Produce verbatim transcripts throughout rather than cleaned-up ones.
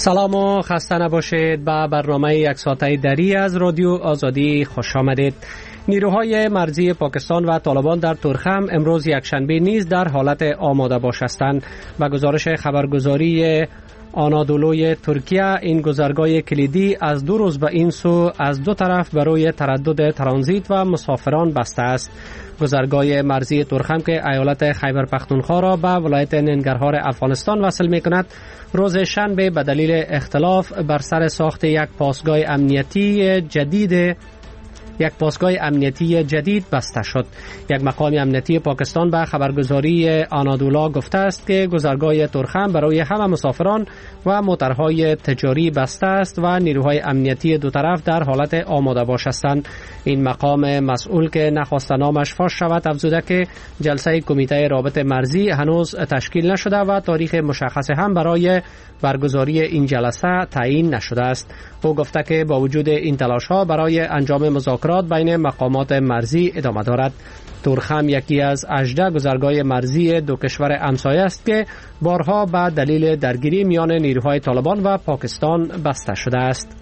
سلام و خسته نباشید. به برنامه یک ساعته دری از رادیو آزادی خوش آمدید. نیروهای مرزی پاکستان و طالبان در تورخم امروز یکشنبه نیز در حالت آماده باش هستند. به گزارش خبرگزاری آنادولوی ترکیه، این گذرگاه کلیدی از دو روز به این سو از دو طرف برای تردد ترانزیت و مسافران بسته است. گذرگاه مرزی تورخم که ایالت خیبر پختونخوا را به ولایت ننگرهار افغانستان وصل می کند، روز شنبه به دلیل اختلاف بر سر ساخت یک پاسگاه امنیتی جدید یک پاسگاه امنیتی جدید بسته شد. یک مقام امنیتی پاکستان به خبرگزاری آنادولا گفته است که گذرگاه تورخم برای همه مسافران و موترهای تجاری بسته است و نیروهای امنیتی دو طرف در حالت آماده باش هستند. این مقام مسئول که نخواسته نامش فاش شود افزوده که جلسه کمیته رابط مرزی هنوز تشکیل نشده و تاریخ مشخص هم برای برگزاری این جلسه تعیین نشده است. او گفته که با وجود این تلاش ها برای انجام مذاکرات بین مقامات مرزی ادامه دارد. تورخم یکی از هجده گذرگاه مرزی دو کشور همسایه است که بارها به دلیل درگیری میان نیروهای طالبان و پاکستان بسته شده است.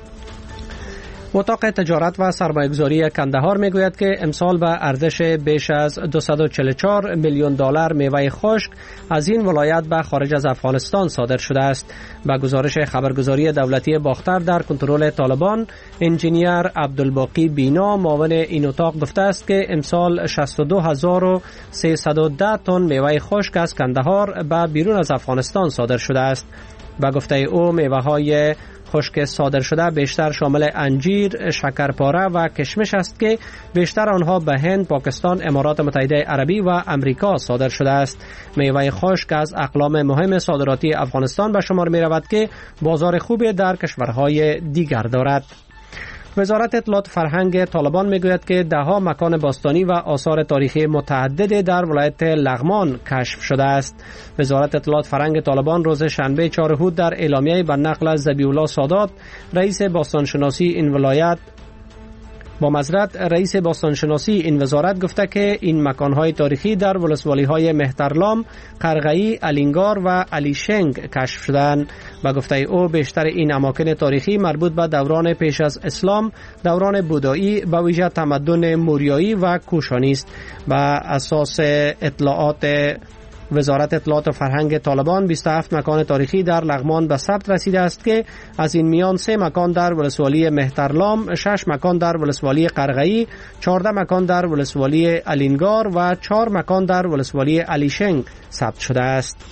اتاق تجارت و سرمایه‌گذاری کندهار میگوید که امسال به ارزش بیش از دویست و چهل و چهار میلیون دلار میوه خشک از این ولایت به خارج از افغانستان صادر شده است. به گزارش خبرگزاری دولتی باختر در کنترل طالبان، انجینیر عبدالباقی بینا معاون این اتاق گفته است که امسال شصت و دو هزار و سیصد و ده تن میوه خشک از کندهار به بیرون از افغانستان صادر شده است. به گفته او میوه‌های خشک صادر شده بیشتر شامل انجیر، شکرپاره و کشمش است که بیشتر آنها به هند، پاکستان، امارات متحده عربی و امریکا صادر شده است. میوه خشک از اقلام مهم صادراتی افغانستان به شمار می رود که بازار خوبی در کشورهای دیگر دارد. وزارت اطلاعات فرهنگ طالبان میگوید که دهها مکان باستانی و آثار تاریخی متعدد در ولایت لغمان کشف شده است. وزارت اطلاعات فرهنگ طالبان روز شنبه چهار هود در اعلامیه به نقل از ذبیح الله سادات، رئیس باستانشناسی این ولایت با معذرت رئیس باستانشناسی این وزارت گفته که این مکانهای تاریخی در ولسوالی‌های مهترلام، قرغه‌ای، الینگار و علیشنگ کشف شدند. با گفته او بیشتر این اماکن تاریخی مربوط به دوران پیش از اسلام، دوران بودایی، به ویژه تمدن موریایی و کوشانی است. بر اساس اطلاعات وزارت اطلاعات و فرهنگ طالبان، بیست و هفت مکان تاریخی در لغمان به ثبت رسیده است که از این میان سه مکان در ولسوالی مهترلام، شش مکان در ولسوالی قرغه‌ای، چهارده مکان در ولسوالی الینگار و چهار مکان در ولسوالی علیشنگ ثبت شده است.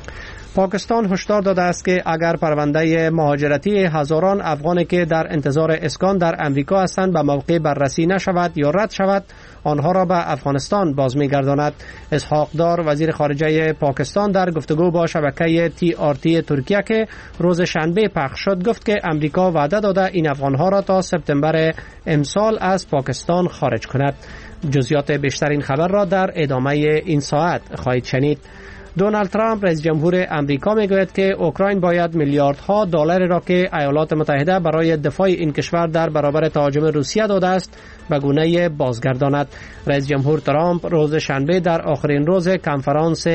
پاکستان هشدار داده است که اگر پرونده مهاجرتی هزاران افغانی که در انتظار اسکان در امریکا هستند به موقع بررسی نشود یا رد شود، آنها را به افغانستان باز می‌گرداند. اسحاق دار، وزیر خارجه پاکستان، در گفتگو با شبکه تی آر تی ترکیه که روز شنبه پخش شد گفت که امریکا وعده داده این افغانها را تا سپتامبر امسال از پاکستان خارج کند. جزئیات بیشتر این خبر را در ادامه این ساعت خواهید شنید. دونالد ترامپ رئیس جمهور امریکا میگوید که اوکراین باید میلیاردها دلار را که ایالات متحده برای دفاع این کشور در برابر تهاجم روسیه داده است به گونه بازگرداند. رئیس جمهور ترامپ روز شنبه در آخرین روز کنفرانس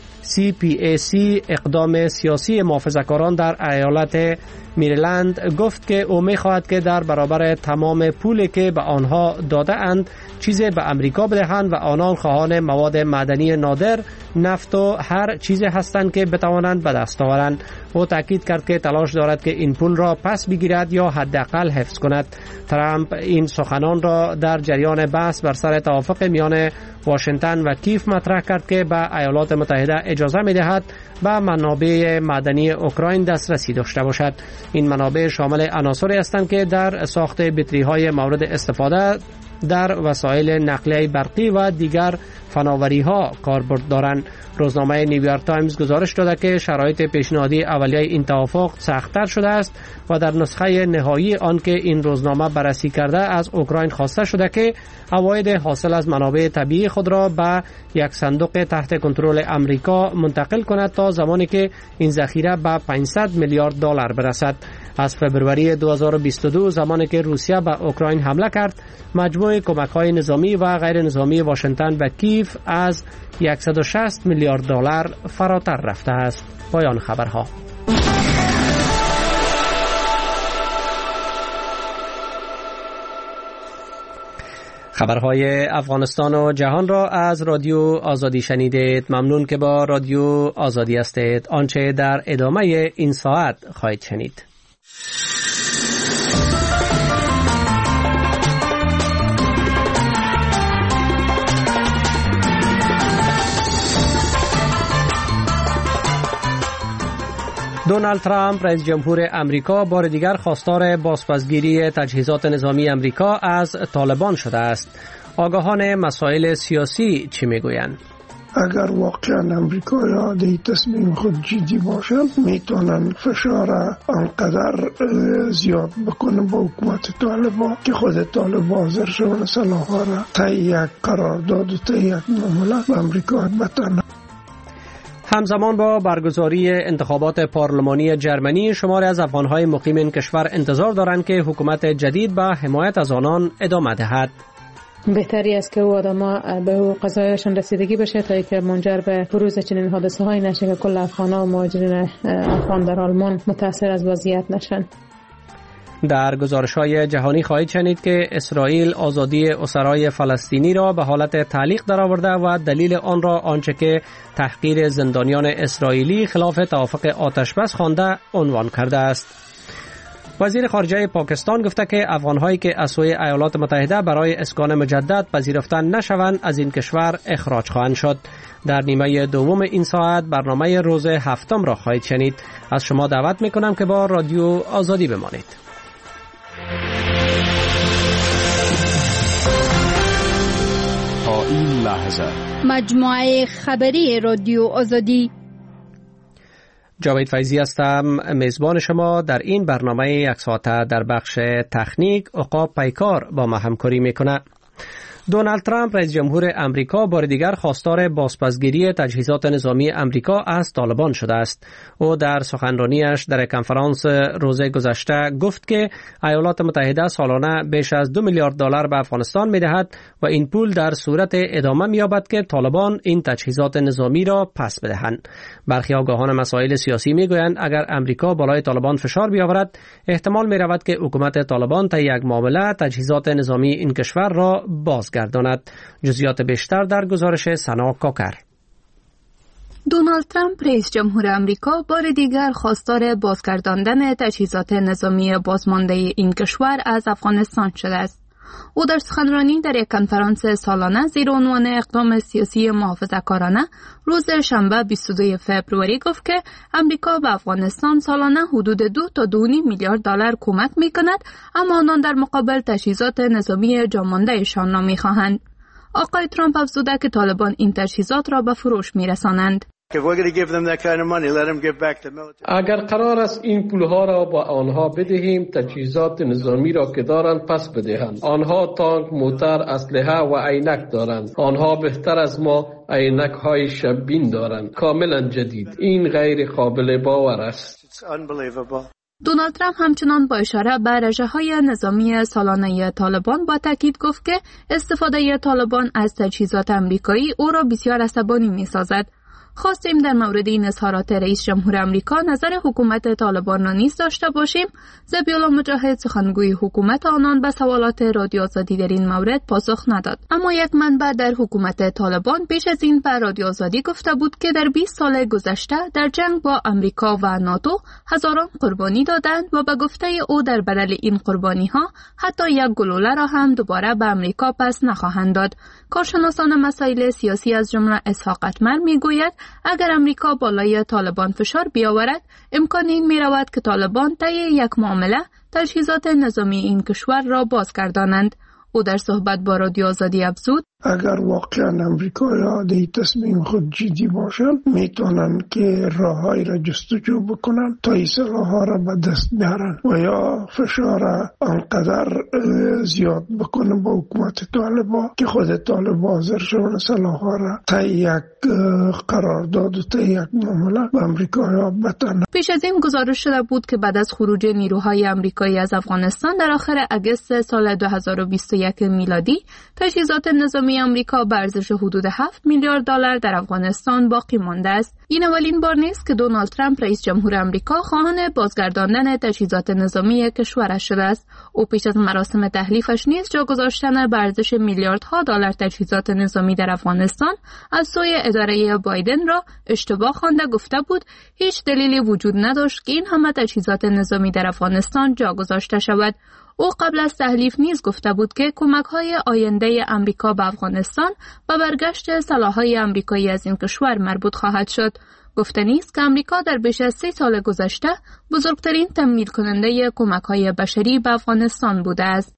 سی پی ای سی اقدام سیاسی محافظه‌کاران در ایالت میریلند گفت که او می‌خواهد که در برابر تمام پولی که به آنها داده اند چیزی به امریکا بدهند و آنان خواهان مواد معدنی نادر، نفت و هر چیزی هستند که بتوانند به دست آورند. او تاکید کرد که تلاش دارد که این پول را پس بگیرد یا حداقل حفظ کند. ترامپ این سخنان را در جریان بحث بر سر توافق میان واشنگتن و کیف مطرح کرد که به ایالات متحده اجازه می‌دهد به منابع معدنی اوکراین دسترسی داشته باشد. این منابع شامل عناصری هستند که در ساخت بطری‌های مورد استفاده در وسایل نقلیه برقی و دیگر فناوری‌ها کاربرد دارند. روزنامه نیویورک تایمز گزارش داده که شرایط پیشنهادی اولیه این توافق سخت‌تر شده است و در نسخه نهایی آن که این روزنامه بررسی کرده از اوکراین خواسته شده که عواید حاصل از منابع طبیعی خود را به یک صندوق تحت کنترل امریکا منتقل کند تا زمانی که این ذخیره به پانصد میلیارد دلار برسد. از فبروری دو هزار و بیست و دو زمانی که روسیه به اوکراین حمله کرد، مجموع کمک‌های نظامی و غیر نظامی واشنگتن به کیف از صد و شصت میلیارد دلار فراتر رفته است. پایان خبرها. خبرهای افغانستان و جهان را از رادیو آزادی شنیدید. ممنون که با رادیو آزادی هستید. آنچه در ادامه این ساعت خواهید شنید: دونالد ترامپ رئیس جمهور امریکا بار دیگر خواستار بازپسگیری تجهیزات نظامی امریکا از طالبان شده است. آگاهان مسائل سیاسی چی میگویند؟ اگر واقعا امریکایی‌ها در تصمیم خود جدی باشند میتونن فشار آنقدر زیاد بکنن با حکومت طالبان که خود طالبان حاضر شون سلاح‌ها را تا یک قرارداد و تا یک معامله به امریکا بتن. همزمان با برگزاری انتخابات پارلمانی جرمنی، شماری از افغان‌های مقیم این کشور انتظار دارند که حکومت جدید به حمایت از آنان ادامه دهد. بهتری است که او آدما به قضایاشون رسیدگی بشه تا اینکه منجر به بروز چنین حادثه‌هایی نشه که کل افغان‌ها و مهاجرین افغان در آلمان متأثر از وضعیت نشن. در گزارش‌های جهانی خواهید شنید که اسرائیل آزادی اسرای فلسطینی را به حالت تعلیق درآورده و دلیل آن را آنچه که تحقیر زندانیان اسرائیلی خلاف توافق آتشبس خوانده عنوان کرده است. وزیر خارجه پاکستان گفته که افغان‌هایی که از سوی ایالات متحده برای اسکان مجدد پذیرفته نشوند از این کشور اخراج خواهند شد. در نیمه دوم این ساعت برنامه روز هفتم را خواهید شنید. از شما دعوت می‌کنم که با رادیو آزادی بمانید. تا این لحظه مجموعه خبری رادیو آزادی. جاوید فیضی هستم، میزبان شما. در این برنامه یک ساعته در بخش تکنیک عقاب پیکار با ما همکاری میکنه. دونالد ترامپ رئیس جمهور امریکا بار دیگر خواستار بازپسگیری تجهیزات نظامی امریکا از طالبان شده است. او در سخنرانیش در کنفرانس روز گذشته گفت که ایالات متحده سالانه بیش از دو میلیارد دلار به افغانستان میدهد و این پول در صورت ادامه مییابد که طالبان این تجهیزات نظامی را پس بدهند. برخی آگاهان مسائل سیاسی میگویند اگر امریکا بالای طالبان فشار بیاورد، احتمال میرود که حکومت طالبان تا یک معامله تجهیزات نظامی این کشور را باز گرداند. جزئیات بیشتر در گزارش سنا کاکر. دونالد ترامپ رئیس جمهور امریکا بار دیگر خواستار بازگرداندن تجهیزات نظامی بازمانده این کشور از افغانستان شده است. او در سخنرانی در یک کنفرانس سالانه زیر عنوان اقدام سیاسی محافظه‌کارانه روز شنبه بیست و دوم فوریه گفت که امریکا به افغانستان سالانه حدود دو تا دو و نیم میلیارد دلار کمک می‌کند، اما آنان در مقابل تجهیزات نظامی جاماندهشان را می‌خواهند. آقای ترامپ افزوده که طالبان این تجهیزات را به فروش می‌رسانند. اگر قرار است این پولها را با آنها بدهیم، تجهیزات نظامی را که دارند پس بدهند. آنها تانک، موتر، اسلحه و عینک دارند. آنها بهتر از ما عینک های شبین دارند، کاملا جدید. این غیر قابل باور است. دونالد ترامپ همچنان با اشاره به رژه‌های نظامی سالانه طالبان با تاکید گفت که استفاده طالبان از تجهیزات آمریکایی او را بسیار عصبانی می‌سازد. خواستیم در مورد این اظهارات رئیس جمهور امریکا نظر حکومت طالبان را نیز داشته باشیم. ذبیح‌الله مجاهد سخنگوی حکومت آنان به سوالات رادیو آزادی در این مورد پاسخ نداد. اما یک منبع در حکومت طالبان پیش از این به رادیو آزادی گفته بود که در بیست سال گذشته در جنگ با امریکا و ناتو هزاران قربانی دادند و به گفته او در بدل این قربانی‌ها حتی یک گلوله را هم دوباره به امریکا پس نخواهند داد. کارشناسان مسائل سیاسی از جمله اسحاق اتمر میگوید اگر امریکا بالای طالبان فشار بیاورد، امکان این می رود که طالبان طی یک معامله تجهیزات نظامی این کشور را بازگردانند. او در صحبت با رادیو آزادی افزود: اگر واقعا امریکایی‌ها در تصمیم خود جدی باشند میتونن که راههایی را جستجو بکنن تا این سلاح‌ها را به دست بیارن و یا فشار آنقدر زیاد بکنن با حکومت طالبان که خود طالبان حاضر شون سلاح‌ها را تا یک قرارداد و تا یک معامله به امریکایی‌ها بتن. پیش از این گزارش شده بود که بعد از خروج نیروهای امریکایی از افغانستان در آخر اگست سال دو هزار و بیست و یک میلادی تجهیزات نظامی نظامی آمریکا به ارزش حدود هفت میلیارد دلار در افغانستان باقی مانده است. این اولین بار نیست که دونالد ترامپ رئیس جمهور آمریکا خواهان بازگرداندن تجهیزات نظامی کشورش شده است. او پیش از مراسم تحلیفش نیز جا گذاشتن به ارزش میلیاردها دلار تجهیزات نظامی در افغانستان از سوی اداره بایدن را اشتباه خوانده گفته بود هیچ دلیلی وجود نداشت که این همه تجهیزات نظامی در افغانستان جا گذاشته شود. او قبل از تحلیف نیز گفته بود که کمک‌های آینده آمریکا به افغانستان و برگشت سلاح‌های آمریکایی از این کشور مربوط خواهد شد. گفته نیست که آمریکا در بیش از سه سال گذشته بزرگترین تمویل کننده کمک‌های بشری به افغانستان بوده است.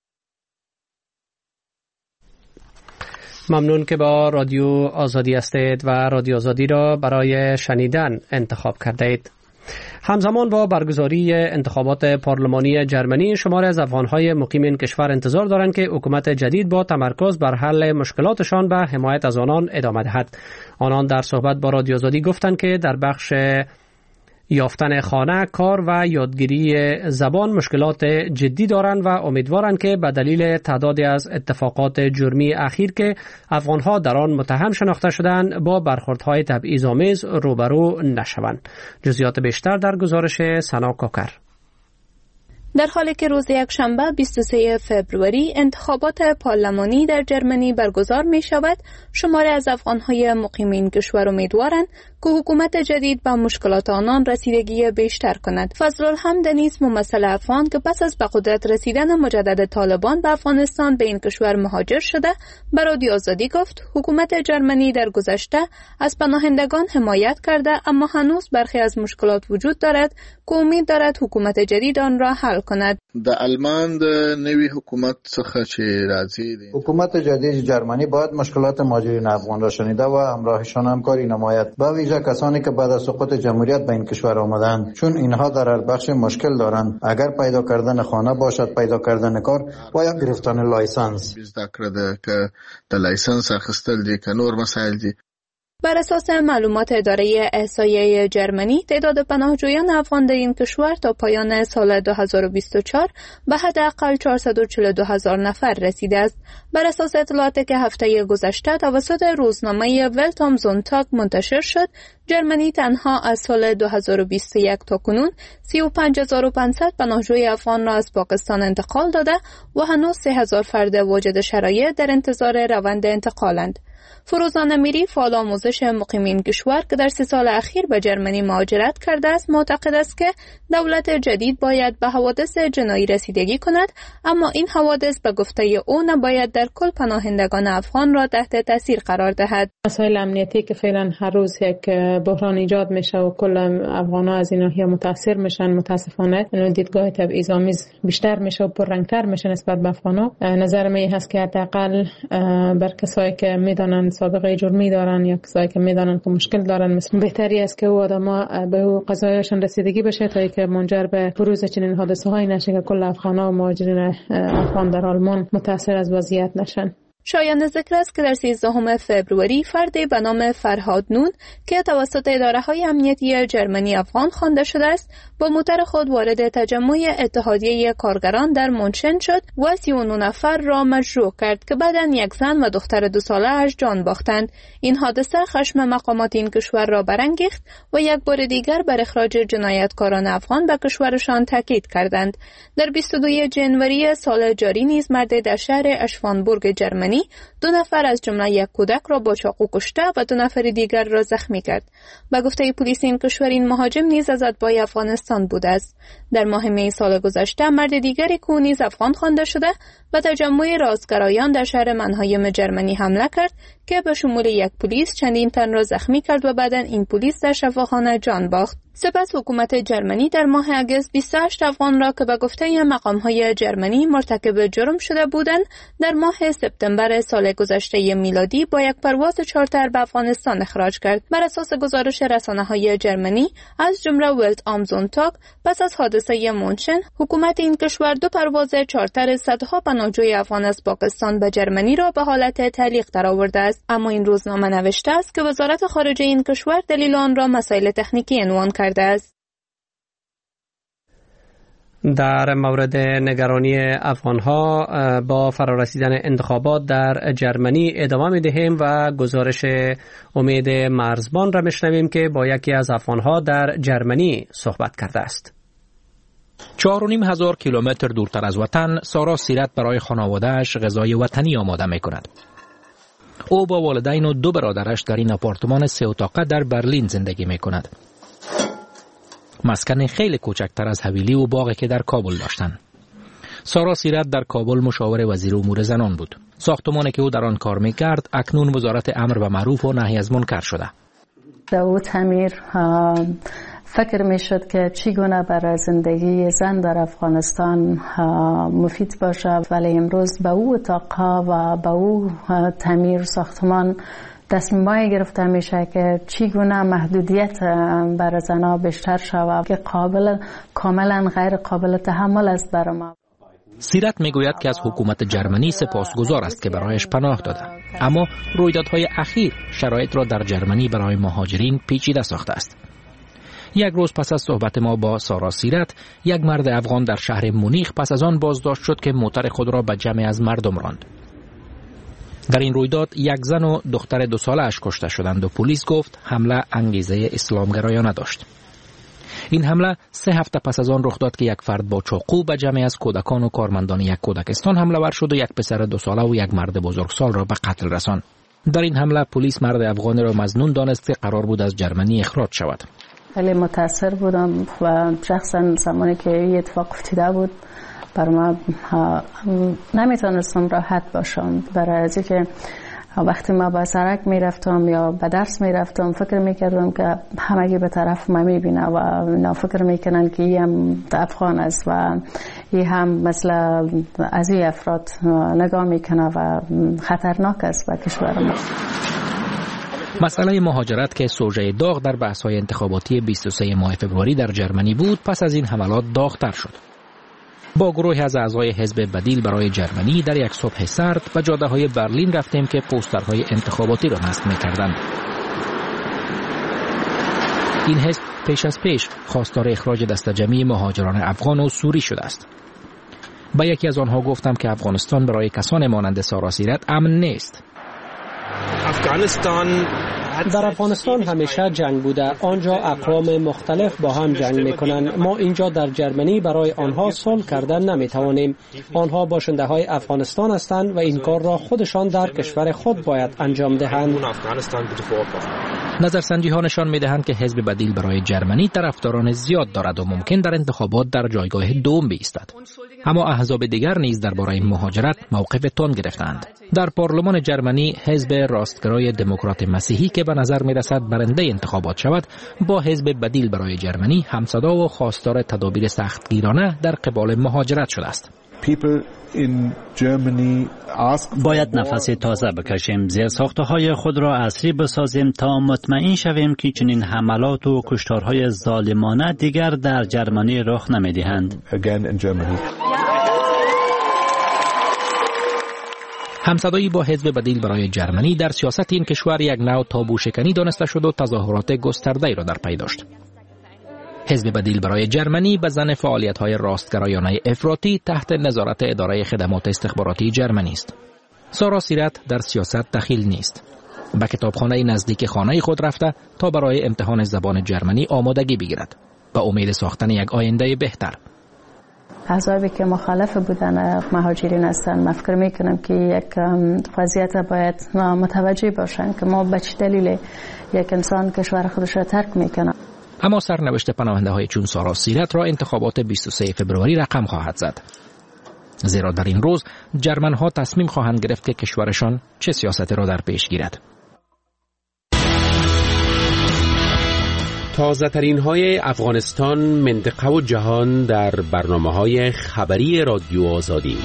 ممنون که با رادیو آزادی هستید و رادیو آزادی را برای شنیدن انتخاب کرده اید. همزمان با برگزاری انتخابات پارلمانی جرمنی، شماری از افغان‌های مقیم این کشور انتظار دارند که حکومت جدید با تمرکز بر حل مشکلاتشان به حمایت از آنان ادامه دهد. آنان در صحبت با رادیو آزادی گفتند که در بخش یافتن خانه، کار و یادگیری زبان مشکلات جدی دارند و امیدوارند که به دلیل تعدادی از اتفاقات جرمی اخیر که افغانها در آن متهم شناخته شدند با برخوردهای تبعیض‌آمیز روبرو نشوند. جزئیات بیشتر در گزارش سنا کوکر. در حالی که روز یکشنبه بیست و سوم فوریه انتخابات پارلمانی در جرمنی برگزار می شود، شماری از افغان‌های مقیم این کشور امیدوارند که حکومت جدید به مشکلات آنان رسیدگی بیشتر کند. فضلالحمد نیز ممثل افغان که پس از به قدرت رسیدن مجدد طالبان به افغانستان به این کشور مهاجر شده، به رادیو آزادی گفت حکومت جرمنی در گذشته از پناهندگان حمایت کرده، اما هنوز برخی از مشکلات وجود دارد که امید دارد حکومت جدید آن را حل کند. د آلمان د نوی حکومت څخه چې راځي حکومت جدید جرمنی باید مشکلات مهاجرین افغان را شنیده و همراهشان همکاری نماید، به ویژه کسانی که بعد از سقوط جمهوریت به این کشور آمدند، چون اینها در هر بخش مشکل دارند، اگر پیدا کردن خانه باشد، پیدا کردن کار و یا گرفتن لایسنس. زده کړه که د لایسنس اخیستل دي که نور مسائل دي. بر اساس معلومات اداره احصایه جرمنی، تعداد پناهجویان افغان در این کشور تا پایان سال دو هزار و بیست و چهار به حداقل چهارصد و چهل و دو هزار نفر رسیده است. بر اساس اطلاعاتی که هفته گذشته توسط روزنامه ولت ام زونتاگ منتشر شد، جرمنی تنها از سال دو هزار و بیست و یک تا کنون سی و پنج هزار و پانصد پناهجوی افغان را از پاکستان انتقال داده و هنوز سه هزار فرد واجد شرایط در انتظار روند انتقالند. فروزان امیری، فعال آموزش مقیمین کشور که در سه سال اخیر به جرمنی مهاجرت کرده است، معتقد است که دولت جدید باید به حوادث جنایی رسیدگی کند، اما این حوادث به گفته او نباید در کل پناهندگان افغان را تحت تاثیر قرار دهد. مسائل امنیتی که فعلا هر روز یک بحران ایجاد میشه و کل افغان‌ها از این ناحیه متاثر میشن، متاسفانه این دیدگاه تبعیض‌آمیز بیشتر میشه و پررنگتر میشه نسبت به افغان‌ها. نظر من هست که حداقل بر کسایی که میدانن سابقه جرمی دارن یا کسایی که میدانن که مشکل دارن، مثل بهتری است که او آدما به قضایاشون رسیدگی بشه تا اینکه منجر به بروز چنین حادثه‌هایی نشه که کل افغان‌ها و مهاجرین افغان در آلمان متاثر از وضعیت نشن. شایان ذکر است که در سیزدهم فوریه فردی به نام فرهاد نون که توسط اداره‌های امنیتی جرمنی افغان خوانده شده است، با موتر خود وارد تجمع اتحادیه کارگران در مونشن شد و سی و نه نفر را مجروح کرد که بعداً یک زن و دختر دو ساله‌اش جان باختند. این حادثه خشم مقامات این کشور را برانگیخت و یک بار دیگر بر اخراج جنایتکاران افغان به کشورشان تاکید کردند. در بیست و دوم ژانویه سال جاری نیز مرد در شهر اشوانبورگ جرمنی دو نفر از جمله یک کودک را با چاقو کشته و دو نفر دیگر را زخمی کرد. به گفته پلیس این کشور این مهاجم نیز از اتباع افغانستان بوده است. در ماه می سال گذشته مرد دیگری که نیز افغان خوانده شده و تجمع راستگرایان در شهر منهایم جرمنی حمله کرد که به شمول یک پلیس چندین تن را زخمی کرد و بعداً این پلیس در شفاخانه جان باخت. سپس حکومت جرمنی در ماه اگست بیست و هشت افغان را که به گفته مقام‌های جرمنی مرتکب جرم شده بودند، در ماه سپتامبر سال گذشته میلادی با یک پرواز چارتر به افغانستان اخراج کرد. بر اساس گزارش رسانه‌های جرمنی از جمله ولت ام زونتاگ، پس از حادثه مونشن، حکومت این کشور دو پرواز چارتر صدها پناهجوی افغان از پاکستان به جرمنی را به حالت تعلیق درآورده است. اما این روزنامه نوشته است که وزارت خارجه این کشور دلیل آن را مسائل تکنیکی عنوان کرده است. در مورد نگرانی افغانها با فرارسیدن انتخابات در جرمنی ادامه می‌دهیم و گزارش امید مرزبان را میشنویم که با یکی از افغانها در جرمنی صحبت کرده است. چهار و نیم هزار کیلومتر دورتر از وطن سارا سیرت برای خانواده‌اش غذای وطنی آماده می‌کند. او با والدین و دو برادرش در این آپارتمان سه اتاقه در برلین زندگی می‌کند. مسکن خیلی کوچکتر از حویلی و باغی که در کابل داشتند. سارا سیرت در کابل مشاور وزیر امور زنان بود. ساختمانی که او در آن کار می‌کرد اکنون وزارت امر و معروف و نهی از منکر شده. او تعمیر فکر میشد که چگونه برای زندگی زن در افغانستان مفید باشه، ولی امروز به او اتاقها و به او تعمیر ساختمان تصمیمایی گرفته میشه که چگونه محدودیت برای زنها بیشتر شود که قابل کاملا غیر قابل تحمل است برای ما. سیرت میگوید که از حکومت جرمنی سپاسگزار است که برایش پناه داده، اما رویدادهای اخیر شرایط را در جرمنی برای مهاجرین پیچیده ساخته است. یک روز پس از صحبت ما با سارا سیرت، یک مرد افغان در شهر مونیخ پس از آن بازداشت شد که موتر خود را به جمع از مردم راند. در این رویداد یک زن و دختر دو ساله اش کشته شدند و پلیس گفت حمله انگیزه اسلامگرایانه داشت. این حمله سه هفته پس از آن رخ داد که یک فرد با چاقو به جمعی از کودکان و کارمندان یک کودکستان حمله ور شد و یک پسر دو ساله و یک مرد بزرگسال را به قتل رساند. در این حمله پلیس مرد افغانی را مظنون دانست که قرار بود از جرمنی اخراج شود. خیلی متاثر بودم و شخصا زمانی که این اتفاق افتاده بود بر ما نمیتونستم راحت باشم، برای از اینکه وقتی ما با سرک میرفتم یا به درس میرفتم فکر میکردم که همگی به طرف ما میبینه و اینا فکر میکنن که این هم افغان است و این هم مثل از این افراد نگاه میکنه و خطرناک است به کشور ما. مسئله مهاجرت که سوژه داغ در بحث‌های انتخاباتی بیست و سه ماه فوریه در جرمنی بود، پس از این حملات داغ‌تر شد. با گروهی از اعضای حزب بدیل برای جرمنی در یک صبح سرد به جاده‌های برلین رفتیم که پوسترهای انتخاباتی را نصب می‌کردند. این حزب پیش از پیش خواستار اخراج دست جمعی مهاجران افغان و سوری شده است. با یکی از آنها گفتم که افغانستان برای کسان مانند سارا سیرت امن نیست. افغانستان در افغانستان همیشه جنگ بوده. آنجا اقوام مختلف با هم جنگ میکنند. ما اینجا در جرمنی برای آنها صلح کردن نمیتوانیم. آنها باشنده های افغانستان هستند و این کار را خودشان در کشور خود باید انجام دهند. نظرسنجی ها نشان میدهند که حزب بدیل برای جرمنی طرفداران زیاد دارد و ممکن در انتخابات در جایگاه دوم بایستد. اما احزاب دیگر نیز درباره مهاجرت موقف تند گرفتند. در پارلمان جرمنی حزب راستگرای دموکرات مسیحی که به نظر میرسد برنده انتخابات شود با حزب بدیل برای جرمنی همصدا و خواستار تدابیر سختگیرانه در قبال مهاجرت شده است. باید نفس تازه بکشیم، زیرساختهای خود را عصری بسازیم تا مطمئن شویم که چنین حملات و کشتارهای ظالمانه دیگر در جرمنی رخ نمیدهند. همصدایی با حزب بدیل برای جرمنی در سیاست این کشور یک نوع تابو شکنی دانسته شد و تظاهرات گسترده‌ای را در پی داشت. حزب بدیل برای جرمنی به ظن فعالیت‌های راستگرایانه افراطی تحت نظارت اداره خدمات استخباراتی جرمنی است. سارا سیرت در سیاست دخیل نیست. به کتابخانه نزدیک خانه خود رفته تا برای امتحان زبان جرمنی آمادگی بگیرد به امید ساختن یک آینده بهتر. احزابی که مخالف بودن مهاجرین هستند، من فکر میکنم که یک وضعیت باید متوجه باشن که ما به چه دلیل یک انسان کشور خودش را ترک میکنه. اما سرنوشت پناهنده های چون سارا سیرت را انتخابات بیست و سه فوریه رقم خواهد زد. زیرا در این روز جرمن ها تصمیم خواهند گرفت که کشورشان چه سیاستی را در پیش گیرد. تازه ترین های افغانستان، منطقه و جهان در برنامه های خبری رادیو آزادی.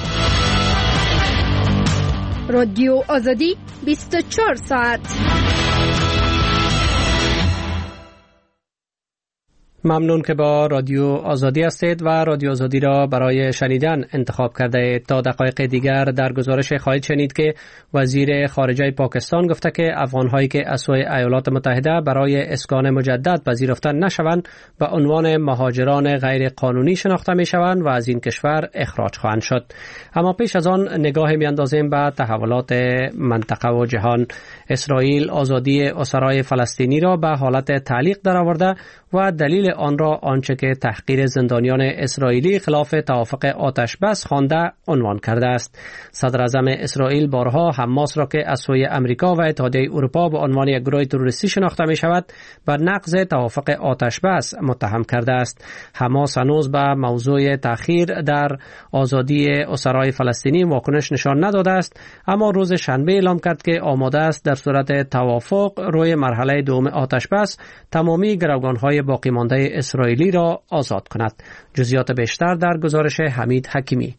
رادیو آزادی بیست و چهار ساعت. ممنون که با رادیو آزادی هستید و رادیو آزادی را برای شنیدن انتخاب کرده اید. تا دقایق دیگر در گزارش خواهید شنید که وزیر خارجه پاکستان گفته که افغان‌هایی که از سوی ایالات متحده برای اسکان مجدد پذیرفته نشوند به عنوان مهاجران غیر قانونی شناخته می‌شوند و از این کشور اخراج خواهند شد. اما پیش از آن نگاهی می‌اندازیم به تحولات منطقه و جهان. اسرائیل آزادی اسرای فلسطینی را به حالت تعلیق درآورده و دلیل آن را آنچه که تحقیر زندانیان اسرائیلی خلاف توافق آتش بس خوانده عنوان کرده است. صدر اعظم اسرائیل بارها حماس را که از سوی امریکا و اتحادیه اروپا به عنوان یک گروه تروریستی شناخته می شود بر نقض توافق آتش بس متهم کرده است. حماس هنوز به موضوع تأخیر در آزادی اسرای فلسطینی واکنش نشان نداده است، اما روز شنبه اعلام کرد که آماده است در صورت توافق روی مرحله دوم آتش بس تمامی گروگان‌های باقی مانده اسرائیلی را آزاد کند. جزئیات بیشتر در گزارش حمید حکیمی.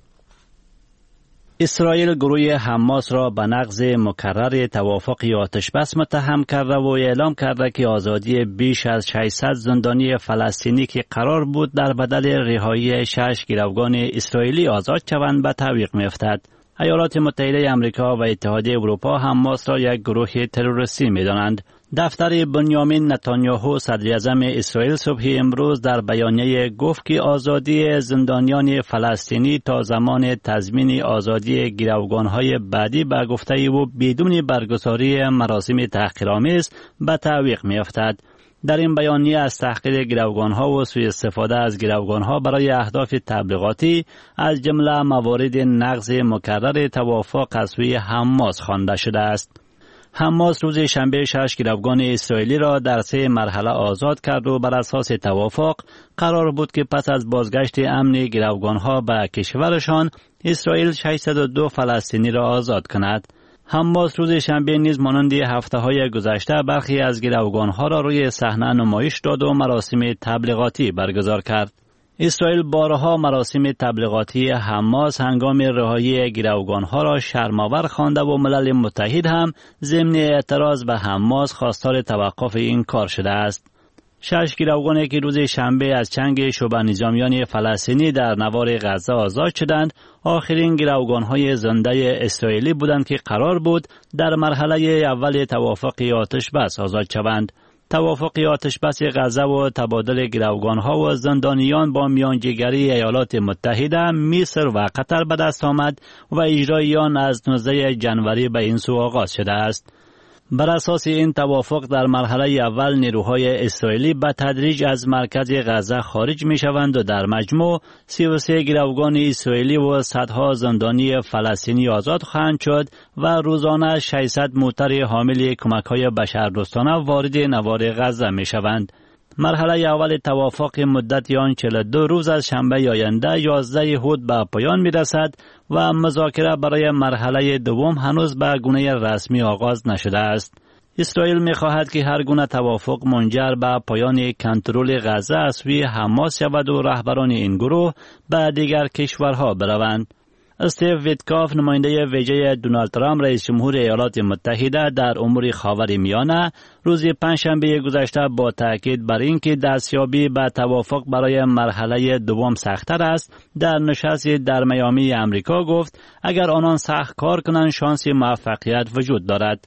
اسرائیل گروه حماس را به نقض مکرر توافق آتش بس متهم کرده و اعلام کرده که آزادی بیش از ششصد زندانی فلسطینی که قرار بود در بدل رهایی شش گروگان اسرائیلی آزاد شوند به تعویق می‌افتد. ایالات متحده آمریکا و اتحادیه اروپا حماس را یک گروه تروریستی می‌دانند. دفتر بنیامین نتانیاهو صدر اعظم اسرائیل صبح امروز در بیانیه گفت که آزادی زندانیان فلسطینی تا زمان تضمین آزادی گروگان‌های بعدی به گفته او بدون برگزاری مراسم تحقیرآمیز به تعویق می‌افتد. در این بیانیه از تحقیر گروگان‌ها و سوء استفاده از گروگان‌ها برای اهداف تبلیغاتی از جمله موارد نقض مکرر توافق از سوی حماس خوانده شده است. حماس روز شنبه شش گروگان اسرائیلی را در سه مرحله آزاد کرد و بر اساس توافق قرار بود که پس از بازگشت امن گروگان‌ها به کشورشان اسرائیل ششصد و دو فلسطینی را آزاد کند. حماس روز شنبه نیز مانند هفته‌های گذشته برخی از گروگان‌ها را روی صحنه نمایش داد و مراسم تبلیغاتی برگزار کرد. اسرائیل بارها مراسم تبلیغاتی حماس هنگام رهایی گروگان‌ها را شرم‌آور خوانده و ملل متحد هم ضمن اعتراض به حماس خواستار توقف این کار شده است. شش گروگانی که روز شنبه از چنگ شبه نظامیان فلسطینی در نوار غزه آزاد شدند، آخرین گروگان‌های زنده اسرائیلی بودند که قرار بود در مرحله اول توافق آتش بس آزاد شوند. توافق آتش بس غزه و تبادل گروگان‌ها و زندانیان با میانجیگری ایالات متحده، مصر و قطر به دست آمد و اجرای آن از نوزده ژانویه به این سو آغاز شده است. بر اساس این توافق در مرحله اول نیروهای اسرائیلی به تدریج از مرکز غزه خارج می شوند و در مجموع سی و سه گروگان اسرائیلی و صدها زندانی فلسطینی آزاد خواهند شد و روزانه ششصد موتر حامل کمک‌های بشردوستانه وارد نوار غزه می شوند. مرحله اول توافق مدت آن چهل و دو روز از شنبه آینده یازده اود به پایان می رسد و مذاکره برای مرحله دوم هنوز به گونه رسمی آغاز نشده است. اسرائیل می خواهد که هر گونه توافق منجر به پایان کنترل غزه از سوی حماس شود و رهبران این گروه به دیگر کشورها بروند. استیو ویتکاف نماینده ویژه دونالد ترامپ رئیس جمهور ایالات متحده در امور خاورمیانه روز پنجشنبه گذشته با تاکید بر اینکه دستیابی به توافق برای مرحله دوم سخت‌تر است در نشستی در میامی امریکا گفت اگر آنان سخت کار کنند شانس موفقیت وجود دارد.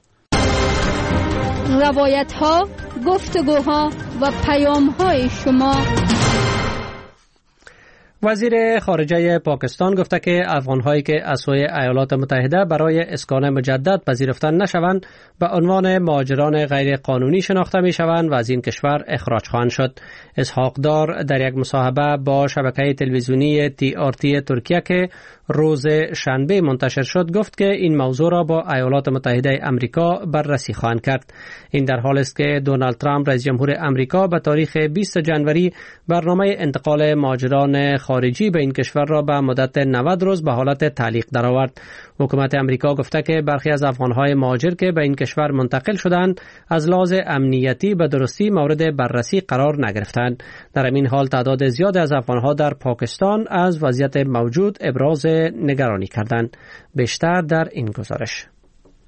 روایت‌ها، گفتگوها و پیام‌های شما. وزیر خارجه پاکستان گفته که افغان‌هایی که از سوی ایالات متحده برای اسکان مجدد پذیرفته نشوند به عنوان مهاجران غیر قانونی شناخته می‌شوند و از این کشور اخراج خواهند شد. اسحاق دار در یک مصاحبه با شبکه تلویزیونی تی آر تی ترکیه که روز شنبه منتشر شد گفت که این موضوع را با ایالات متحده آمریکا بررسی خواهند کرد. این در حالی است که دونالد ترامپ رئیس جمهور آمریکا به تاریخ بیست ژانویه برنامه انتقال مهاجران خارجی به این کشور را به مدت نود روز به حالت تعلیق درآورد. حکومت آمریکا گفته که برخی از افغان‌های مهاجر که به این کشور منتقل شدند از لحاظ امنیتی به درستی مورد بررسی قرار نگرفتند. در این حال تعداد زیاد از افغان‌ها در پاکستان از وضعیت موجود ابراز نگرانی کردند. بیشتر در این گزارش.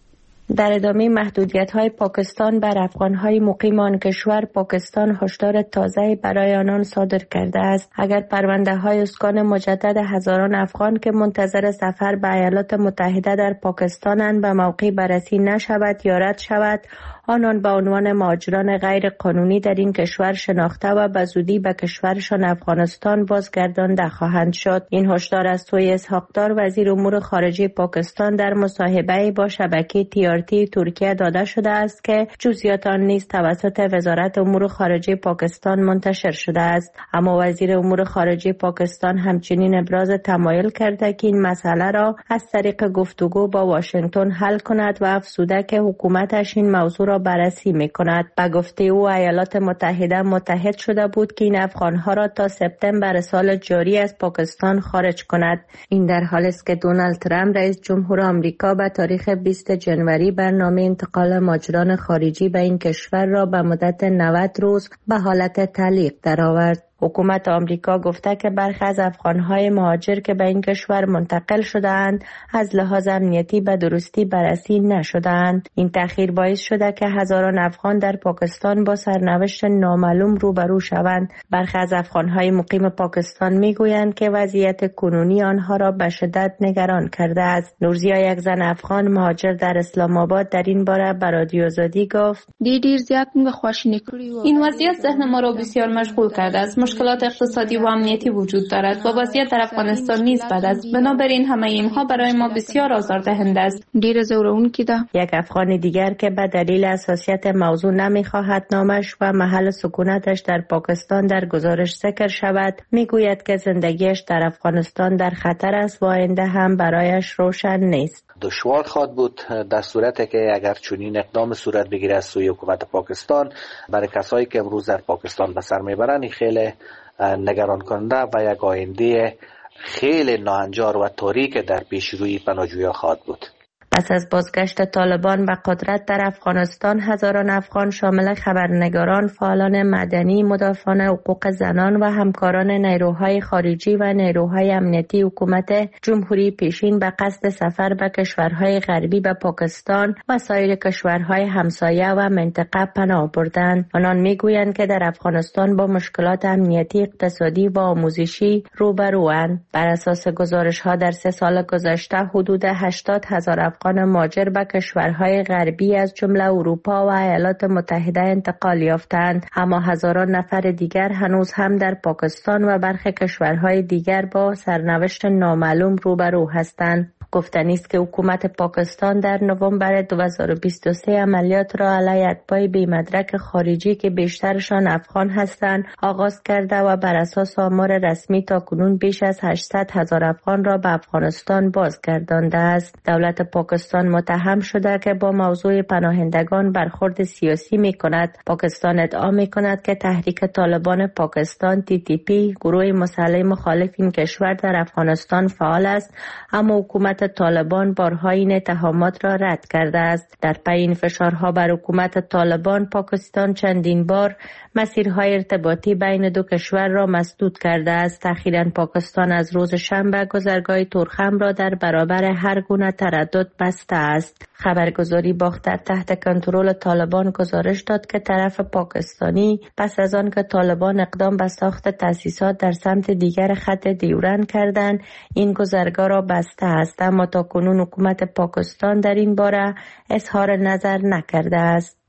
در ادامه محدودیت‌های پاکستان بر افغان‌های مقیم آن کشور، پاکستان هشدار تازه برای آنان صادر کرده است. اگر پرونده‌های اسکان مجدد هزاران افغان که منتظر سفر به ایالات متحده در پاکستانند به موقع بررسی نشود یا رد شود، آنان به عنوان مهاجران غیر قانونی در این کشور شناخته و به زودی به کشورشان افغانستان بازگردانده خواهند شد. این هشدار از سوی اسحاق دار وزیر امور خارجه پاکستان در مصاحبه با شبکه تی آر تی ترکیه داده شده است که جزئیات آن نیز توسط وزارت امور خارجه پاکستان منتشر شده است. اما وزیر امور خارجه پاکستان همچنین ابراز تمایل کرده که این مسئله را از طریق گفتگو با واشنگتن حل کند و افزوده که حکومتش این موضوع را بررسی می‌کند. به گفته او ایالات متحده متحد شده بود که این افغان‌ها را تا سپتامبر سال جاری از پاکستان خارج کند. این در حالی است که دونالد ترامپ رئیس جمهور آمریکا به تاریخ بیست ژانویه برنامه انتقال مهاجران خارجی به این کشور را به مدت نود روز به حالت تعلیق درآورد. حکومت آمریکا گفته که برخی از افغان‌های مهاجر که به این کشور منتقل شده‌اند از لحاظ امنیتی به درستی بررسی نشده‌اند. این تأخیر باعث شده که هزاران افغان در پاکستان با سرنوشت نامعلوم روبرو شوند. برخی از افغان‌های مقیم پاکستان می‌گویند که وضعیت کنونی آنها را به شدت نگران کرده است. نورزیا، یک زن افغان مهاجر در اسلام آباد، در این باره به رادیو آزادی گفت: دیر زیاد موږ خواشینی کړی و. این وضعیت ذهن ما را بسیار مشغول کرده است. مشکلات اقتصادی و امنیتی وجود دارد و وضعیت در افغانستان نیز بد است. بنابراین همه اینها برای ما بسیار آزاردهنده است. دیر زورونکی ده. یک افغان دیگر که به دلیل حساسیت موضوع نمیخواهد نامش و محل سکونتش در پاکستان در گزارش ذکر شود، میگوید که زندگیش در افغانستان در خطر است و آینده هم برایش روشن نیست. دشوار خواهد بود در صورتی که اگر چنین اقدام صورت بگیره از سوی حکومت پاکستان. برای کسایی که امروز در پاکستان به سر میبرند خیلی نگران کننده و یک آینده خیلی ناهنجار و تاریک در پیش روی پناهجویان خواهد بود. پس از بازگشت طالبان به قدرت در افغانستان، هزاران افغان شامل خبرنگاران، فعالان مدنی، مدافعان حقوق زنان و همکاران نیروهای خارجی و نیروهای امنیتی حکومت جمهوری پیشین به قصد سفر به کشورهای غربی به پاکستان و سایر کشورهای همسایه و منطقه پناه بردند. آنان میگویند که در افغانستان با مشکلات امنیتی، اقتصادی و آموزشی روبروند. بر اساس گزارش‌ها در سه سال گذشته حدود هشتاد هزار افغان مهاجر به کشورهای غربی از جمله اروپا و ایالات متحده انتقال یافتند، اما هزاران نفر دیگر هنوز هم در پاکستان و برخی کشورهای دیگر با سرنوشت نامعلوم روبرو هستند. گفتنی است که حکومت پاکستان در نوامبر دو هزار و بیست و سه عملیات را علیه اتباع بی مدرک خارجی که بیشترشان افغان هستند آغاز کرده و بر اساس آمار رسمی تا کنون بیش از هشتصد هزار افغان را به افغانستان بازگردانده است. دولت پاکستان متهم شده که با موضوع پناهندگان برخورد سیاسی می کند. پاکستان ادعا می کند که تحریک طالبان پاکستان تی تی پی، گروه مسلح مخالف این کشور، در افغانستان فعال است، اما حکومت طالبان بارها این اتهامات را رد کرده است. در پی این فشارها بر حکومت طالبان، پاکستان چندین بار مسیرهای ارتباطی بین دو کشور را مسدود کرده است. اخیراً پاکستان از روز شنبه گذرگاه تورخم را در برابر هر گونه تردد بسته است. خبرگزاری باختر تحت کنترل طالبان گزارش داد که طرف پاکستانی پس از آن که طالبان اقدام به ساخت تأسیسات در سمت دیگر خط دیورن کردند، این گذرگاه را بسته است، اما تا کنون حکومت پاکستان در این باره اظهار نظر نکرده است.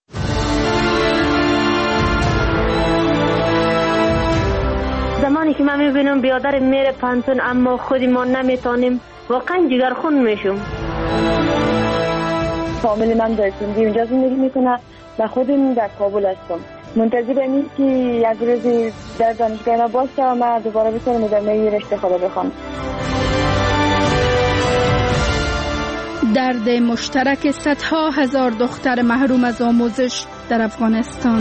زمانی که من میبینم بیادر میره پانتون اما خودی ما نمیتونیم، واقعا جگرخون میشم. فامیل من در سندی اونجا زندگی میکنه و خودم در کابل هستم. منتظر اینیم که یک روزی در دانشگاه باشه و من دوباره بتونم ادامه رشته خدا بخوام. درد مشترک صدها هزار دختر محروم از آموزش در افغانستان.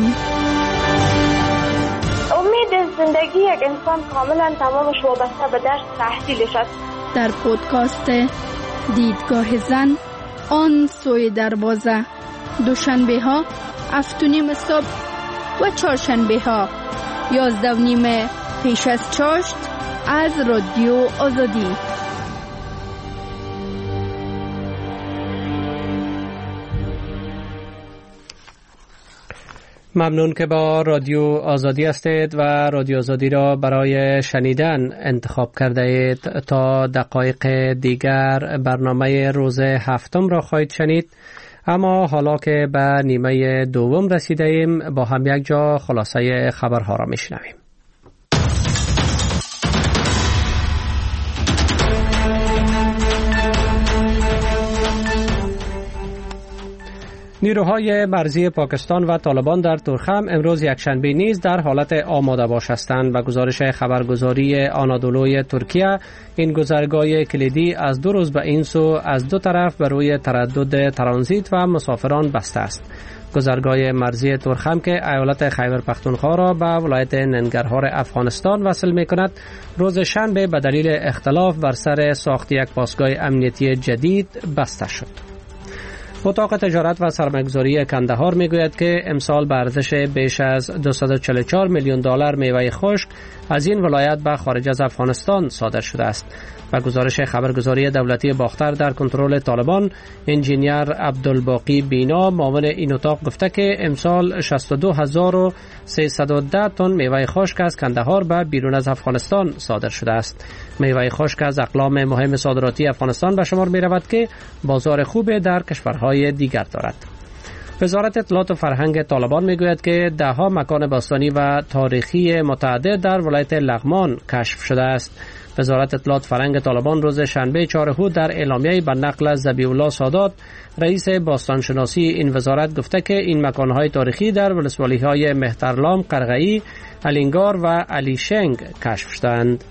امید زندگی یک انسان کاملا تمامش وابسته به درس تحصیلش است. در پودکاست دیدگاه زن، آن سوی دروازه، دوشنبه ها هفت و نیم صبح و چهارشنبه ها یازده و نیم پیش از چاشت از رادیو آزادی. ممنون که با رادیو آزادی هستید و رادیو آزادی را برای شنیدن انتخاب کرده اید. تا دقایق دیگر برنامه روز هفتم را خواهید شنید، اما حالا که به نیمه دوم رسیده ایم با هم یک جا خلاصه خبرها را میشنویم. نیروهای مرزی پاکستان و طالبان در تورخم امروز یکشنبه نیز در حالت آماده باش هستند. و گزارش خبرگزاری آنادولوی ترکیه، این گذرگاه کلیدی از دو روز به این سو از دو طرف بر روی تردد ترانزیت و مسافران بسته است. گذرگاه مرزی تورخم که ایالت خیبر پختونخوا را به ولایت ننگرهار افغانستان وصل می کند، روز شنبه به دلیل اختلاف بر سر ساخت یک پاسگاه امنیتی جدید بسته شد. اتاق تجارت و سرمایه‌گذاری کندهار میگوید که امسال به ارزش بیش از دویست و چهل و چهار میلیون دلار میوه خشک از این ولایت به خارج از افغانستان صادر شده است. و گزارش خبرگزاری دولتی باختر در کنترل طالبان، انجینیر عبدالباقی بینا معاون این اتاق گفته که امسال شصت و دو هزار و سیصد و ده تن میوه خشک از کندهار به بیرون از افغانستان صادر شده است. میوه خشک از اقلام مهم صادراتی افغانستان به شمار می رود که بازار خوب در کشورهای دیگر دارد. وزارت اطلاعات و فرهنگ طالبان میگوید که دهها مکان باستانی و تاریخی متعدد در ولایت لغمان کشف شده است. وزارت اطلاعات فرهنگ طالبان روز شنبه چهارم اردیبهشت در اعلامیه‌ای به نقل از ذبیح الله سادات، رئیس باستانشناسی این وزارت، گفته که این مکان‌های تاریخی در ولسوالی‌های مهترلام، قرغئی، الینگار و علیشنگ کشف شدند.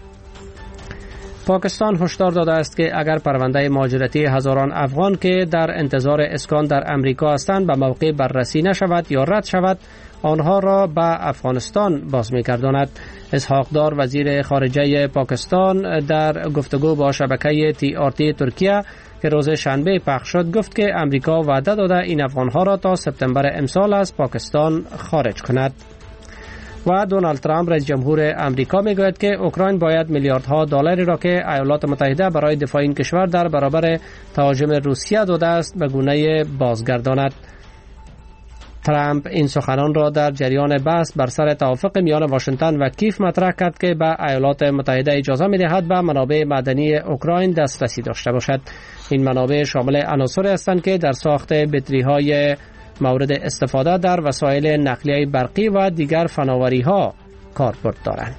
پاکستان هشدار داده است که اگر پرونده مهاجرتی هزاران افغان که در انتظار اسکان در امریکا هستند به موقع بررسی نشود یا رد شود، آنها را به افغانستان باز می‌گرداند. اسحاق دار، وزیر خارجه پاکستان، در گفتگو با شبکه تی آر تی ترکیه که روز شنبه پخش شد گفت که امریکا وعده داده این افغانها را تا سپتامبر امسال از پاکستان خارج کند. و دونالد ترامپ رئیس جمهور امریکا میگوید که اوکراین باید میلیاردها دلاری را که ایالات متحده برای دفاع این کشور در برابر تهاجم روسیه داده است به گونه بازگرداند. ترامپ این سخنان را در جریان بحث بر سر توافق میان واشنگتن و کیف مطرح کرد که به ایالات متحده اجازه می‌دهد به منابع معدنی اوکراین دسترسی داشته باشد. این منابع شامل عناصری هستند که در ساخت بطری‌های مورد استفاده در وسایل نقلیه برقی و دیگر فناوری‌ها کاربرد دارند.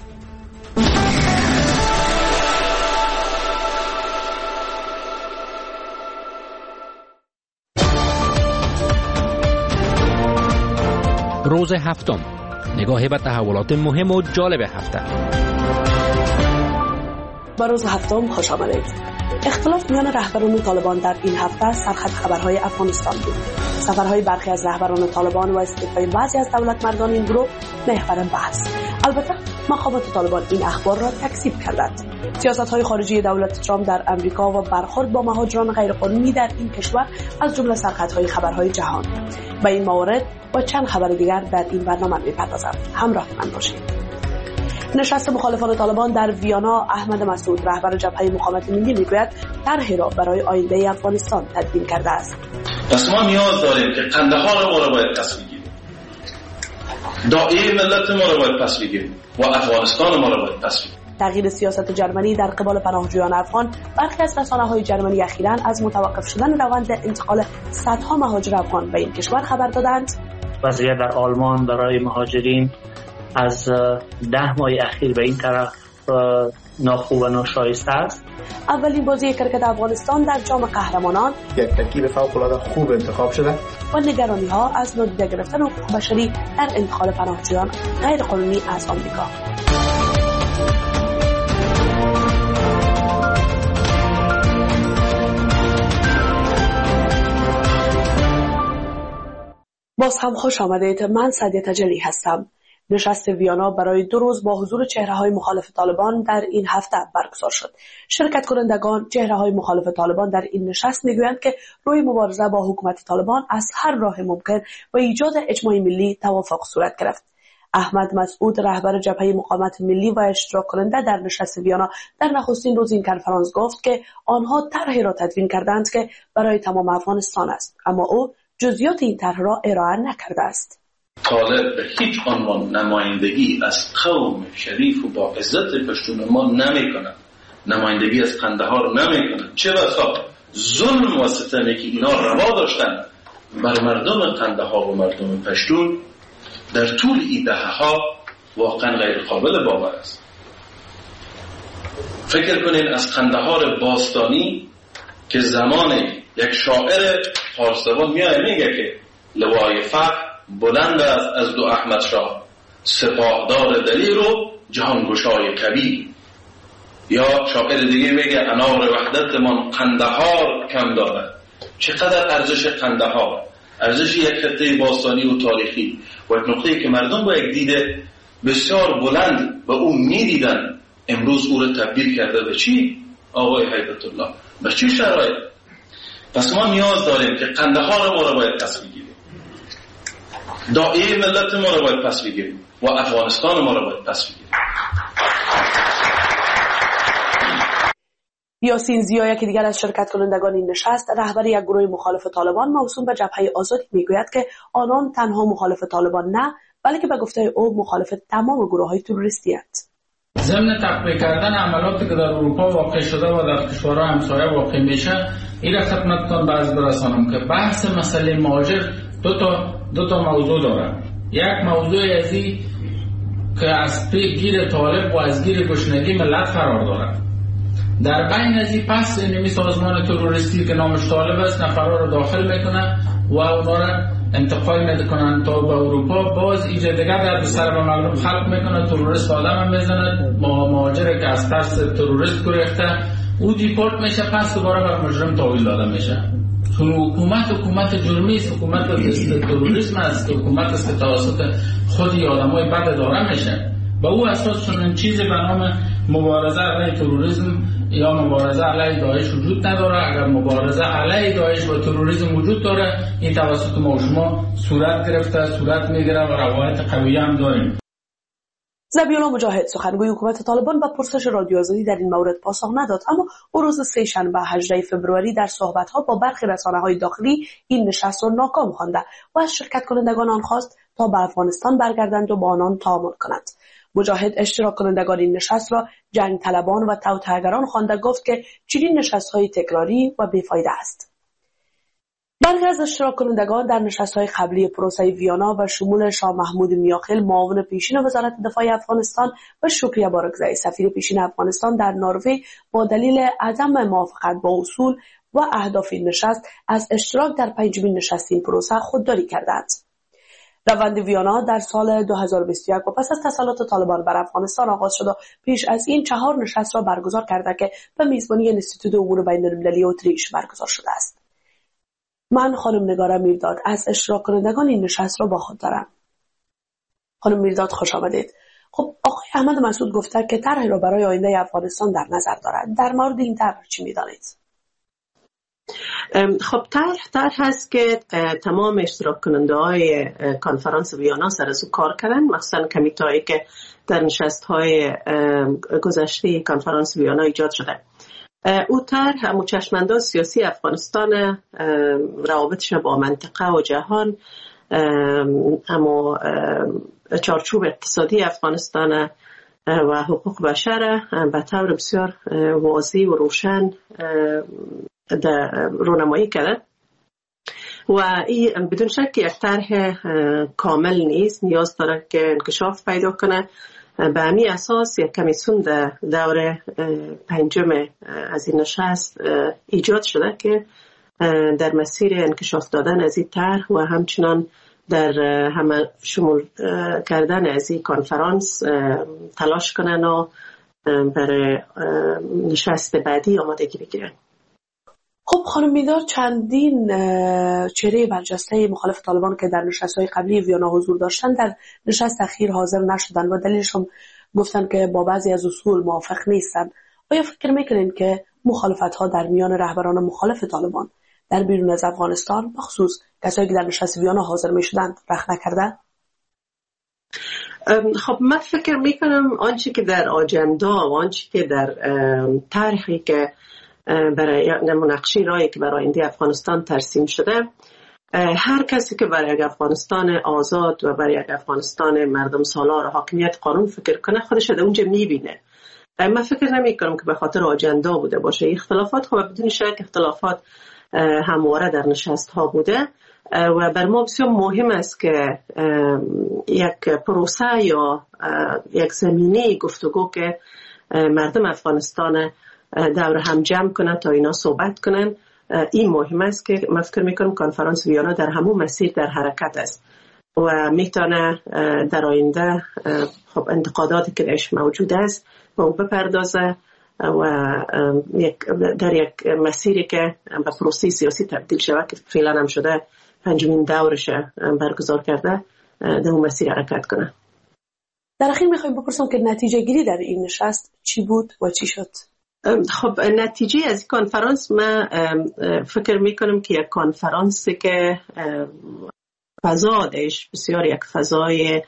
روز هفتم، نگاهی به تحولات مهم و جالب هفته. با روز هفتم خوش آمدید. اختلاف میان رهبران طالبان در این هفته سرخط خبرهای افغانستان بود. سفرهای برخی از رهبران طالبان و استعفای بعضی از دولت مردان این گروه محور بحث. البته مقامات طالبان این اخبار را تکذیب کردند. سیاست‌های خارجی دولت ترامپ در امریکا و برخورد با مهاجران غیرقانونی در این کشور از جمله سرخطهای خبرهای جهان. با این موارد با چند خبر دیگر در این برنامه می‌پردازم. همراه من باشید. نشست مخالفان طالبان در ویانا، احمد مسعود، رهبر جبهه مقاومت ملی، میگوید طرحی را برای آینده افغانستان تدوین کرده است. پس ما نیاز داریم که قندهار ما را باید پس بگیریم، داعیه ملت ما را باید پس بگیریم و افغانستان ما را باید پس بگیریم. تغییر سیاست جرمنی در قبال پناهجویان افغان. برخی از رسانه‌های جرمنی اخیراً از متوقف شدن روند انتقال صدها مهاجر افغان به این کشور خبر دادند. وضعیت در آلمان برای مهاجرین از ده ماه اخیر به این طرف ناخوب و ناشایسته است. اولین بازی کرکت افغانستان در جام قهرمانان یک ترکیب فوق‌العاده خوب انتخاب شده و نگرانی ها از نادیده گرفتن حقوق بشری در انتقال پناهجویان غیر قانونی از آمریکا. باز هم خوش آمدید. من سعدیه تجلی هستم. نشست ویانا برای دو روز با حضور چهره‌های مخالف طالبان در این هفته برگزار شد. شرکت کنندگان چهره‌های مخالف طالبان در این نشست میگویند که روی مبارزه با حکومت طالبان از هر راه ممکن و ایجاد اجماع ملی توافق صورت گرفت. احمد مسعود، رهبر جبهه مقاومت ملی و اشتراک کننده در نشست ویانا، در نخستین روز این کنفرانس گفت که آنها طرحی را تدوین کردند که برای تمام افغانستان است، اما او جزئیات این طرح را ارائه نکرده است. طالب به هیچ عنوان نمایندگی از قوم شریف و با عزت پشتون ما نمی کنند، نمایندگی از قندهار رو نمی کنند. چه بسا ظلم و ستمی که اینا روا داشتن بر مردم قندهار و مردم پشتون در طول این دهه‌ها واقعا غیر قابل باور است. فکر کنین از قندهار باستانی که زمان یک شاعر فارسوان میاد میگه که لوای فقر بلند است از دو احمد شاه، سپاهدار دلیر و جهانگشای کبیر. یا شاعر دیگه میگه انار وحدتمان قندهار کم دارد. چقدر ارزش قندهار، ارزش یک خطه باستانی و تاریخی و یک نقطه‌ای که مردم با یک دیده بسیار بلند و او میدیدن، امروز او رو تبدیل کرده به چی؟ آقای هیبت الله، به چی شرایط؟ پس ما نیاز داریم که قندهار ما رو باید پس بگیریم، داعیه ملت ما رو باید پس بگیریم و افغانستان ما رو باید پس بگیریم. یاسین زیا، یکی دیگر از شرکت کنندگان این نشست، رهبر یک گروه مخالف طالبان موسوم به جبهه آزادی میگوید که آنان تنها مخالف طالبان نه، بلکه به گفته او مخالف تمام گروه‌های تروریستی هستند. ضمن تقویه کردن عملاتی که در اروپا واقع شده و در کشورهای همسایه واقع میشه، این را خدمتتان باز برسانم که بحث مسئله مهاجر دو تا دو تا موضوع داره. یک موضوع ازی که از پیگیر طالب و از گیر گشنگی ملت قرار داره. در بین ازی پس اینمی سازمان تروریستی که نامش طالب است نفرها رو داخل میکنه و اونا رو انتقال میکنن تا به اروپا، باز ایجا دیگر در سر به مردم خلق میکنه، تروریست آدم هم میزنه، مهاجر که از ترس تروریست گریخته او دیپورت میشه، پس دوباره بر مجرم تحویل داده میشه. چون حکومت حکومت جرمی است، حکومت تروریسم است، حکومت است توسط خودی آدمای بد داره میشه. با او اساس چون چیزی به نام مبارزه علیه تروریسم یا مبارزه علیه داعش وجود نداره. اگر مبارزه علیه داعش و تروریسم وجود داره، این توسط ما و شما صورت گرفته، صورت میگیره و روایت قوی هم داریم. ذبیحالله مجاهد، سخنگوی حکومت طالبان، به پرسش رادیو آزادی در این مورد پاسخ نداد، اما او روز سه‌شنبه هجدهم فوریه در صحبت‌ها با برخی رسانه‌های داخلی این نشست را ناکام خوانده و از شرکت کنندگان آن خواست تا به افغانستان برگردند و با آنان تعامل کنند. مجاهد اشتراک کنندگان این نشست را جنگ طلبان و توطئه‌گران خوانده، گفت که چنین نشست‌های تکراری و بیفایده است. برخی از اشتراک کنندگان در نشست‌های قبلی پروسه ویانا و شمول شاه محمود میاخیل، معاون پیشین وزارت دفاع افغانستان، و شکریه بارکزئی، سفیر پیشین افغانستان در نروژ، با دلیل عدم موافقت با اصول و اهداف این نشست از اشتراک در پنجمین نشست این پروسه خودداری کردند. روند ویانا در سال دو هزار و بیست و یک و پس از تسلط طالبان بر افغانستان آغاز شد و پیش از این چهار نشست را برگزار کرده که به میزبانی انستیتوت امور بین‌المللی اتریش برگزار شده است. من خانم نگاره میرداد از اشتراک کنندگان این نشست را با خود دارم. خانم میرداد، خوش آمدید. خب آقای احمد مسعود گفته که طرحی را برای آینده افغانستان در نظر دارد. در مورد این طرح چی می‌دانید؟ خب طرح طرح هست که تمام اشتراک کننده های کنفرانس ویانا سر از او کار کردن، مخصوصا کمیته که در نشست های گذشته کنفرانس ویانا ایجاد شده. او طرح همو چشمانداز سیاسی افغانستان، روابطش با منطقه و جهان، اما چارچوب اقتصادی افغانستان و حقوق بشر به طور بسیار واضح و روشن رونمایی کرده و این بدون شک یک طرح کامل نیست، نیاز داره که انکشاف پیدا کنه. به همین اساس یک کمیسیون در دور پنجم از این نشست ایجاد شده که در مسیر انکشاف دادن از این طرح و همچنان در همه شمول کردن از این کنفرانس تلاش کنن و برای نشست بعدی آمادگی بگیرن. خب خانم میرداد، چندین چهره برجسته مخالف طالبان که در نشست‌های قبلی ویانا حضور داشتن در نشست اخیر حاضر نشدن و دلیلش هم گفتن که با بعضی از اصول موافق نیستن. آیا فکر میکنین که مخالفت‌ها در میان رهبران مخالف طالبان در بیرون از افغانستان، بخصوص کسایی که در نشست ویانا حاضر میشدن، رخ نکرده؟ خب من فکر میکنم آنچه که در آجندا و آنچه که در طرحی که برای مناقشه رایی که برای آینده افغانستان ترسیم شده، هر کسی که برای یک افغانستان آزاد و برای یک افغانستان مردم سالار حاکمیت قانون فکر کنه خودش در اونجا میبینه. من فکر نمی کنم که به خاطر آجندا بوده باشه. اختلافات خب بدون شک اختلافات همواره در نشست ها بوده و بر ما بسیار مهم است که یک پروسه یا یک زمینه گفتگو که مردم افغانستان دور هم جمع کنن تا اینا صحبت کنن، این مهم است که من فکر میکنم کنفرانس ویانا در همون مسیر در حرکت است و میتونه در آینده خب انتقاداتی که درش موجود است و او بپردازه و در یک مسیری که به پروسه سیاسی تبدیل شود که فعلا هم شده پنجمین دورش برگزار کرده در اون مسیر حرکت کنه. در اخیر میخوایم بپرسم که نتیجه گیری در این نشست چی بود و چی شد؟ خب نتیجه از این کنفرانس من فکر میکنم که یک کنفرانسی که فضایش بسیار یک فضای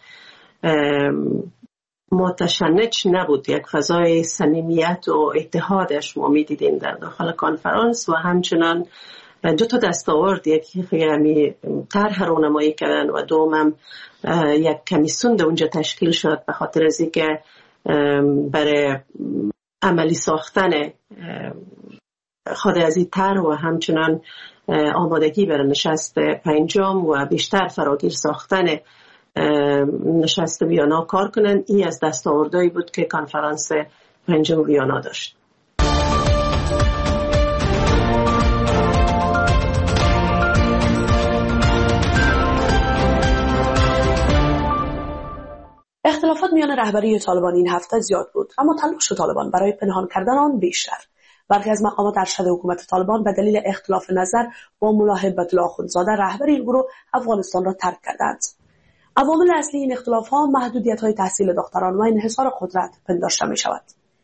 متشنج نبود، یک فضای صمیمیت و اتحادش ما میدیدیم در داخل کنفرانس و همچنان دو تا دستاورد، یکی یعنی طرح راهنمایی کردن و دوم یک کمیسیون در اونجا تشکیل شد به خاطر از اینکه برای عملی ساختن خود از این طرح و همچنان آمادگی برای نشست پنجم و بیشتر فراگیر ساختن نشست ویانا کار کنن. این از دستاوردهایی بود که کنفرانس پنجم ویانا داشت. اختلافات میان رهبری طالبان این هفته زیاد بود، اما تلاش طالبان برای پنهان کردن آن بیشتر. برخی از مقامات ارشد حکومت طالبان به دلیل اختلاف نظر با ملاحب بطل آخوندزاده رهبر این گروه افغانستان را ترک کردند. عوامل اصلی این اختلاف‌ها محدودیت‌های تحصیل دختران و انحصار قدرت پنداشته می‌شود.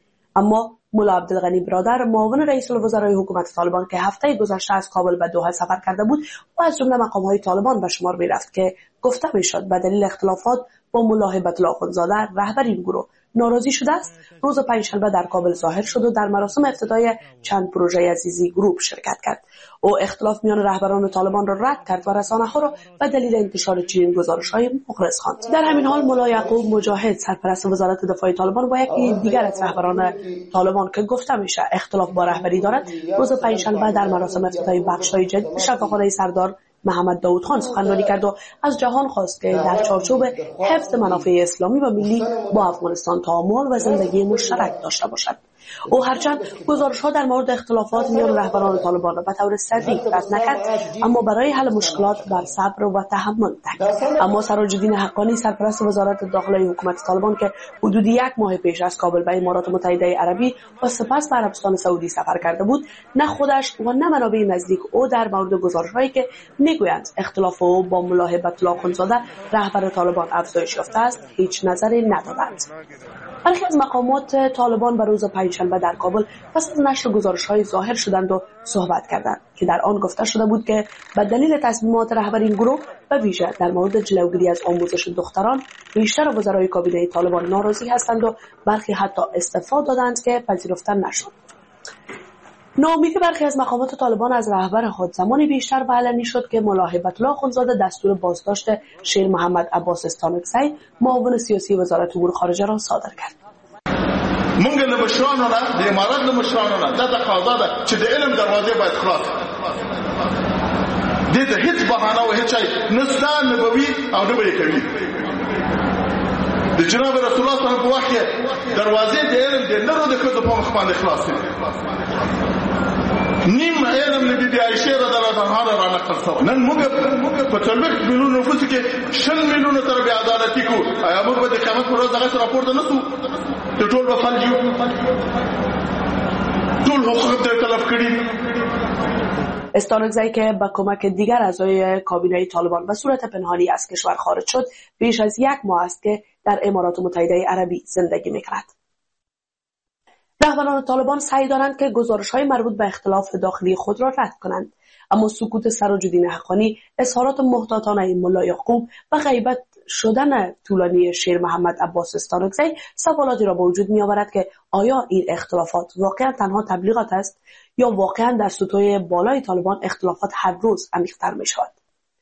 اما ملا عبدالغنی برادر معاون رئیس الوزرای حکومت طالبان که هفته گذشته از کابل به دوحه سفر کرده بود و از جمله مقام‌های طالبان به شمار می‌رفت که گفته می‌شد به دلیل اختلافات با ملاحب بطل آخوندزاده رهبر این گروه ناراضی شده است، روز پنجشنبه در کابل ظاهر شد و در مراسم افتتاحی چند پروژه عزیزی گروپ شرکت کرد. او اختلاف میان رهبران طالبان را رد کرد و رسانه‌ها را به دلیل انتشار چنین گزارش‌های مغرض خواند. در همین حال ملا یعقوب مجاهد سرپرست وزارت دفاع طالبان با یکی دیگر از رهبران طالبان که گفته میشه اختلاف با رهبری دارد، روز پنجشنبه در مراسم افتتاحی بخش‌های جدید شفاخانه سردار محمد داود خان سخنرانی کرد و از جهان خواست که در چارچوب حفظ منافع اسلامی و ملی با افغانستان تعامل و زندگی مشترک داشته باشد. او هرچند گزارش‌ها در مورد اختلافات میان رهبران طالبان را به طور صریح رد نکرد، اما برای حل مشکلات بر صبر و تحمل تاکید. اما سراج الدین حقانی سرپرست وزارت داخلی حکومت طالبان که حدود یک ماه پیش از کابل به امارات متحده عربی و سپس به عربستان سعودی سفر کرده بود، نه خودش و نه منابع نزدیک او در مورد گزارش‌هایی که میگویند اختلاف او با ملاحب بطل آخوندزاده رهبر طالبان افزایش یافته است هیچ نظری ندادند. برخی از مقامات طالبان به روز پنجشنبه در کابل پس از نشر گزارش‌های ظاهر شدند و صحبت کردند که در آن گفته شده بود که به دلیل تصمیمات رهبر این گروه به ویژه در مورد جلوگیری از آموزش دختران بیشتر وزرای کابینه طالبان ناراضی هستند و برخی حتی استعفا دادند که پذیرفته نشد. ناامیدی برخی از مقامات طالبان از رهبر خود زمانی بیشتر و علنی شد که ملاحب بطل آخوندزاده دستور بازداشت شیر محمد عباس استانکزی معاون سیاسی وزارت امور خارجه را صادر کرد. مونږ له مشرانو نه د امارات له مشرانو نه دا تقاضا ده چې د علم دروازې باید خلاص دې ته هیڅ بهانه او هیڅ نستا نه بوي او نه به کوي. د جناب رسول الله صلی الله علیه وسلم په وخت کې دروازې د علم د نړو د کډو په مخ باندې خلاص دي. نیم علم نبی بی عائشه رضی الله عنها را نقل شو. نن موږ په څلوېښت میلیون نفوس کې شل میلیونه تر بې عدالتي کو. آیا موږ به د قیامت پر ورځ هغه راپورته نه شو؟ د ټول به فلج یو. ټول حقوق در تلف کړي. استانکزی که با کمک دیگر اعضای کابینه طالبان به صورت پنهانی از کشور خارج شد، بیش از یک ماه است که در امارات متحده عربی زندگی می‌کند. رهبران طالبان سعی دارند که گزارش‌های مربوط به اختلاف داخلی خود را رد کنند، اما سکوت سراج الدین حقانی، اظهارات محتاطانه ملا یعقوب و غیبت شدن طولانی شیر محمد عباس استانکزی سوالاتی را به وجود می‌آورد که آیا این اختلافات واقعا تنها تبلیغات است یا واقعا در سطوح بالای طالبان اختلافات هر روز عمیق‌تر می‌شود.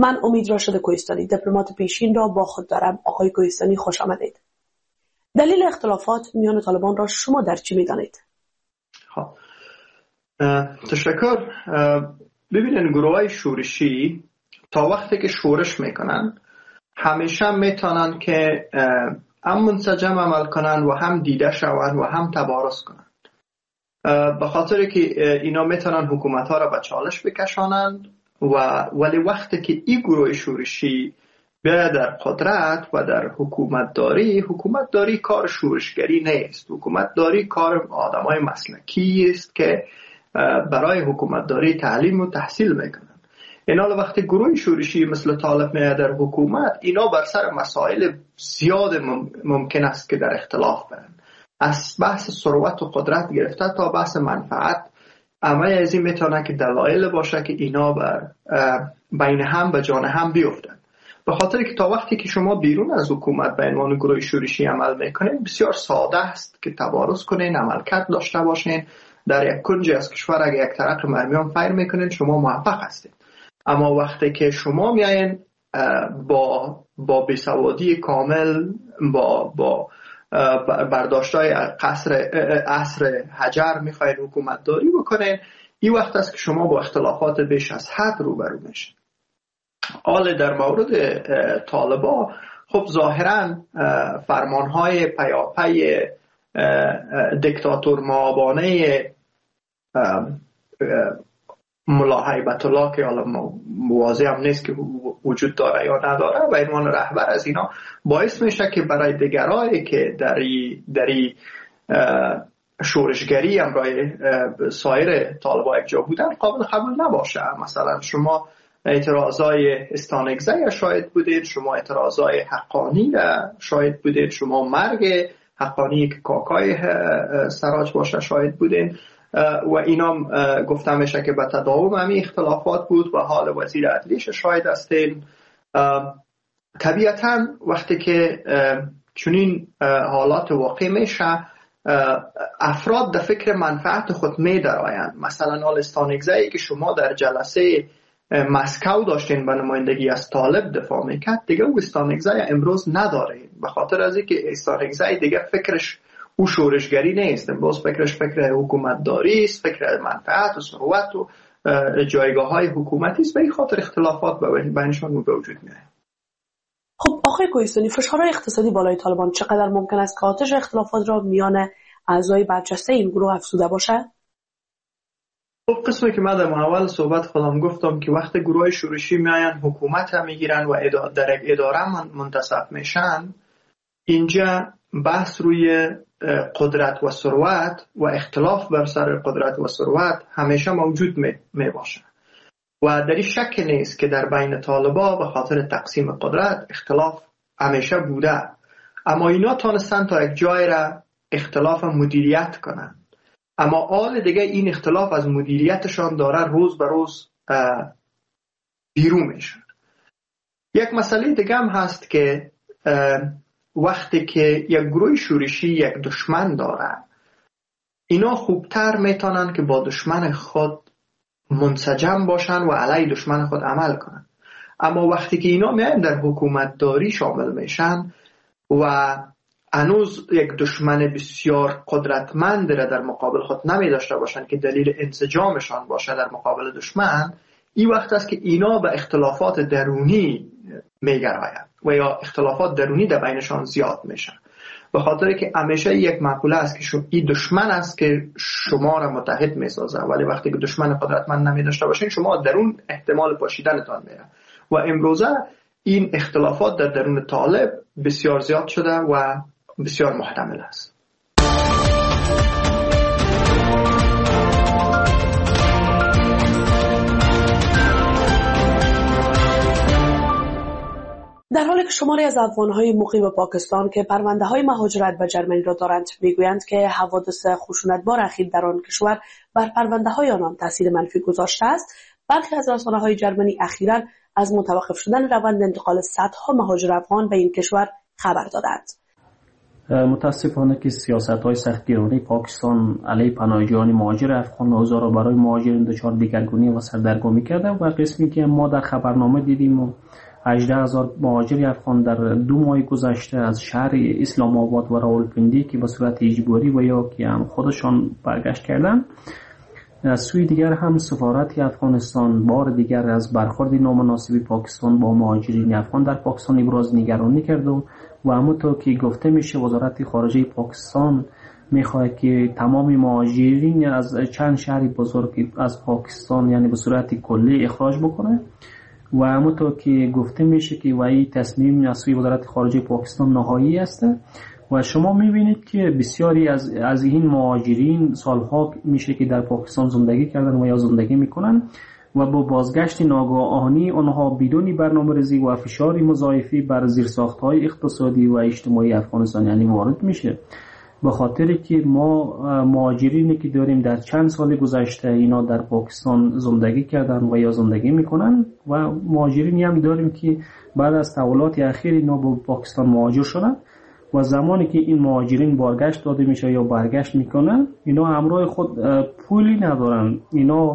من امید راشد کوهستانی، دیپلمات پیشین را با خود دارم. آقای کوهستانی خوش آمدید. دلیل اختلافات میان طالبان را شما در چی می‌دانید؟ خب تشکر. ببینن گروه‌های شورشی تا وقتی که شورش میکنن همیشه میتونن که هم منسجم عمل کنن و هم دیده شوند و هم تبارز کنن، به خاطر که اینا میتونن حکومت ها را به چالش بکشانند و ولی وقتی که این گروه شورشی بیاید در قدرت و در حکومت داری، حکومت داری کار شورشگری نیست. حکومت داری کار آدم های مسلکی است که برای حکومت داری تعلیم و تحصیل میکنن. اینا وقتی گروه شورشی مثل طالب میاد در حکومت، اینا بر سر مسائل زیاد ممکن است که در اختلاف برن، از بحث ثروت و قدرت گرفته تا بحث منفعت. اما از این میتونه که دلایل باشه که اینا بر بین هم به جان هم بیفتن. به خاطر که تا وقتی که شما بیرون از حکومت به عنوان گروه شورشی عمل میکنین، بسیار ساده است که تبارز کنین، عملکرد داشته باشین. در یک کنج از کشور اگه یک طرق مرمیان فیر میکنین شما موفق هستید. اما وقتی که شما میاین با با بیسوادی کامل، با با برداشتای عصر عصر حجر میخواین حکومت داری بکنین، این وقت است که شما با اختلافات بیش از حد روبرو میشین. حال در مورد طالبا، خب ظاهرا فرمانهای پیاپی دیکتاتور معابانه ملا هیبت الله که حالا موازی هم نیست که وجود داره یا نداره و عنوان رهبر از اینا باعث میشه که برای دیگرایی که دری دری شورشگری هم برای سایر طالبا یک جا بودن قابل قبول نباشه. مثلا شما اعتراضای استانگزه شاید بودید، شما اعتراضای حقانی شاید بودید، شما مرگ حقانی که کاکای سراج باشه شاید بودید و اینا گفته میشه که به تداوم همین اختلافات بود و حال وزیر عدلیش شاید هستین. طبیعتا وقتی که چنین حالات واقع میشه، افراد در فکر منفعت خود می درآیند. مثلا حال استانگزه‌ای که شما در جلسه مسکو داشتین به نمایندگی از طالب دفاع میکرد، دیگه او استانگزه امروز نداره، به خاطر از اینکه استانگزه دیگه فکرش او شورشگری نیست، امروز فکرش فکر حکومت داری است، فکر منفعت و ثروت و جایگاه های حکومتی است. به این خاطر اختلافات بینشان به وجود میاد. خب آقای کوهستانی، فشارهای اقتصادی بالای طالبان چقدر ممکن است که آتش اختلافات را میان اعضای برجسته این گروه افزوده باشد؟ خب قسمی که من در اول صحبت خودم گفتم که وقتی گروه شورشی میاین حکومت هم میگیرن و در یک اداره منتصب میشن، اینجا بحث روی قدرت و ثروت و اختلاف بر سر قدرت و ثروت همیشه موجود می باشه و در این شک نیست که در بین طالبا به خاطر تقسیم قدرت اختلاف همیشه بوده، اما اینا تانستن تا یک جای را اختلاف مدیریت کنن. اما آل دیگه این اختلاف از مدیریتشان داره روز به روز بیرون میشه. یک مسئله دیگه هم هست که وقتی که یک گروه شورشی یک دشمن داره، اینا خوبتر میتونن که با دشمن خود منسجم باشن و علیه دشمن خود عمل کنن. اما وقتی که اینا میان در حکومت داری شامل میشن و هنوز یک دشمن بسیار قدرتمند را در مقابل خود نمی داشته باشند که دلیل انسجامشان باشه در مقابل دشمن، این وقت است که اینا به اختلافات درونی می گرایند و یا اختلافات درونی در بینشان زیاد میشن. به خاطر که همیشه یک مقوله است که شما این دشمن است که شما را متحد می سازه، ولی وقتی که دشمن قدرتمند نمی داشته باشین شما درون احتمال پاشیدنتان میره و امروزه این اختلافات در درون طالب بسیار زیاد شده و بسیار محتمل است. در حالی که شماری از افغان‌های مقیم پاکستان که پرونده‌های مهاجرت به جرمنی را دارند میگویند که حوادث خشونتبار اخیر در آن کشور بر پرونده‌های آنان تاثیر منفی گذاشته است، برخی از رسانه‌های جرمنی اخیراً از متوقف شدن روند انتقال صدها مهاجر افغان به این کشور خبر دادند. متاسفانه که سیاست‌های سختگیرانه پاکستان علیه پناهجویان مهاجر افغان اوضاع را برای مهاجرین دچار دگرگونی و سردرگمی کرده و قسمی که ما در خبرنامه دیدیم هجده هزار مهاجر افغان در دو ماه گذشته از شهر اسلام آباد و راولپنڈی که به صورت اجباری و یا که هم خودشان برگشت کردن. از سوی دیگر هم سفارت افغانستان بار دیگر از برخورد نامناسب پاکستان با مهاجرین افغان در پاکستان ابراز نگرانی کرد و و همونطور که گفته میشه وزارت خارجه پاکستان میخواد که تمام مهاجرین از چند شهر بزرگ از پاکستان یعنی به صورت کلی اخراج بکنه و همونطور که گفته میشه که وای تصمیم از سوی وزارت خارجه پاکستان نهایی است و شما میبینید که بسیاری از از این مهاجرین سالها میشه که در پاکستان زندگی کردن و یا زندگی میکنن و با بازگشت ناگهانی آنها بدون برنامه‌ریزی و فشار مضاعفی بر زیرساخت‌های اقتصادی و اجتماعی افغانستان یعنی وارد میشه. به خاطر که ما مهاجرینی که داریم در چند سال گذشته اینا در پاکستان زندگی کردن و یا زندگی میکنن و مهاجرینی هم داریم که بعد از تحولات اخیر اینا به پاکستان مهاجر شدن و زمانی که این مهاجرین بازگشت داده میشه یا برگشت میکنن اینا همراه خود پولی ندارن، اینا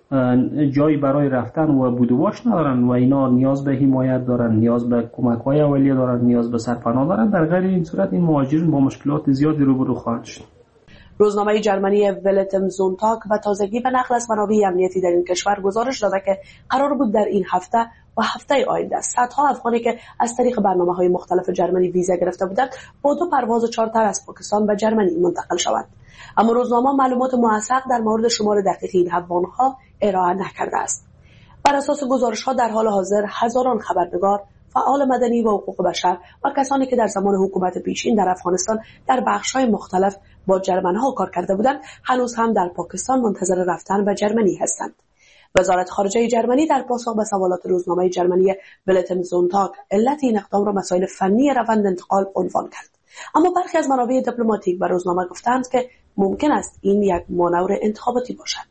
جایی برای رفتن و بودواش ندارن و اینا نیاز به حمایت دارن، نیاز به کمک‌های اولیه دارن، نیاز به سرپناه دارن. در غیر این صورت این مهاجرین با مشکلات زیادی روبرو خواهند شد. روزنامه جرمنی ولت ام زونتاگ به تازگی به نقل از منابع امنیتی در این کشور گزارش داده که قرار بود در این هفته و هفته آینده صدها افغانی که از طریق برنامه‌های مختلف جرمنی ویزا گرفته بودند با دو پرواز چارتر از پاکستان به جرمنی منتقل شوند. اما روزنامه معلومات موثق در مورد شمار دقیق این افغان‌ها ارائه نکرده است. بر اساس گزارش‌ها در حال حاضر هزاران خبرنگار، فعال مدنی و حقوق بشر و کسانی که در زمان حکومت پیشین در افغانستان در بخش‌های مختلف با جرمن‌ها کار کرده بودند هنوز هم در پاکستان منتظر رفتن به جرمنی هستند. وزارت خارجه جرمنی در پاسخ به سوالات روزنامه جرمنی ولت ام زونتاگ علت این اقدام را مسائل فنی روند انتقال عنوان کرد. اما برخی از منابع دیپلماتیک به روزنامه گفتند که ممکن است این یک مانور انتخاباتی باشد.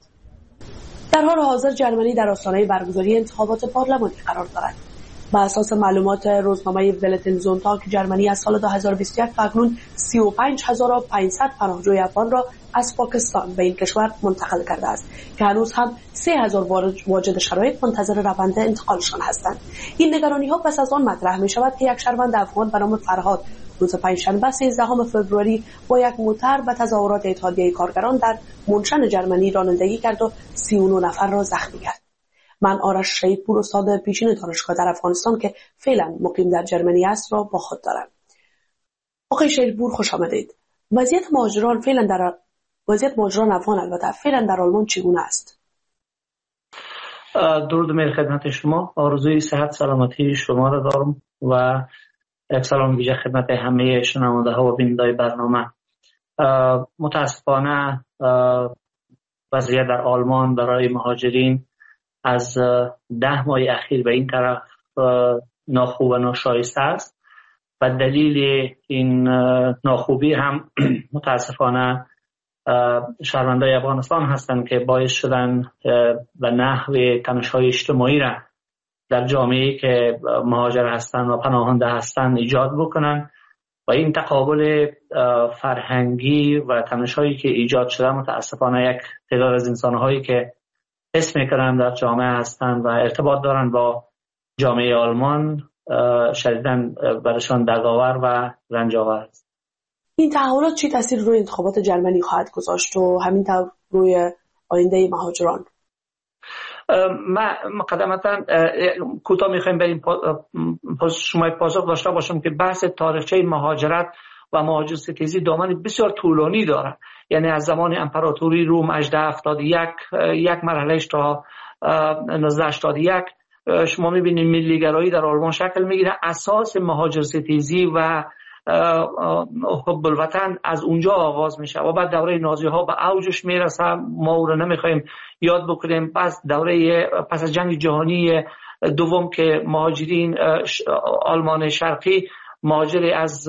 در حال حاضر جرمنی در آستانه برگزاری انتخابات پارلمانی قرار دارد. بر اساس معلومات روزنامه ولت ام زونتاگ جرمنی از سال دو هزار و بیست و یک تا اکنون سی و پنج هزار و پانصد پناهجوی افغان را از پاکستان به این کشور منتقل کرده است که هنوز هم سه هزار واجد شرایط منتظر روند انتقالشان هستند. این نگرانی ها پس از آن مطرح می شود که یک شهروند افغان به نام فرهاد روز پنجشنبه سیزدهم فوریه با یک موتر به تظاهرات اتحادیه کارگران در منشن جرمنی رانندگی کرد و سی و نه نفر را زخمی کرد. من آرش شهیدپور استاد پیشین دانشگاه در افغانستان که فعلا مقیم در جرمنی است را با خود دارم. آقای شهیدپور خوش آمدید. وضعیت مهاجران فعلا در وضعیت مهاجران افغان البته فعلا در آلمان چگونه است؟ درود میل خدمت شما. آرزوی صحت سلامتی شما را دارم و یک سلام ویژه خدمت همه شنونده ها و بیننده برنامه. متاسفانه وضعیت در آلمان برای مهاجرین از ده ماه اخیر به این طرف ناخوب و ناشایسته است و دلیل این ناخوبی هم متاسفانه شهروندان افغانستان هستند که باعث شدن و نحو تنش‌های اجتماعی را در جامعه‌ای که مهاجر هستند و پناهنده هستند ایجاد بکنن و این تقابل فرهنگی و تنش‌هایی که ایجاد شده متاسفانه یک تعداد از انسان‌هایی که اسم میکنن در جامعه هستند و ارتباط دارن با جامعه آلمان شدیداً برشان دردآور و رنج‌آور است. این تحولات چی تاثیر روی انتخابات جرمنی خواهد گذاشت و همینطور روی آینده مهاجران؟ ما مقدمتاً کوتاه میخوایم بریم شما پاسخ داشته باشم که بحث تاریخچه مهاجرت و مهاجرستیزی دامن بسیار طولانی دارد. یعنی از زمان امپراتوری روم هجده هفتاد و یک یک مرحلهش تا نوزده هشتاد و یک شما میبینید ملیگرایی در آلمان شکل میگیره. اساس مهاجرستیزی و حب الوطن از اونجا آغاز میشه و بعد دوره نازی ها به اوجش میرسه. ما او رو نمیخوایم یاد بکنیم. پس دوره پس از جنگ جهانی دوم که مهاجرین آلمان شرقی مهاجری از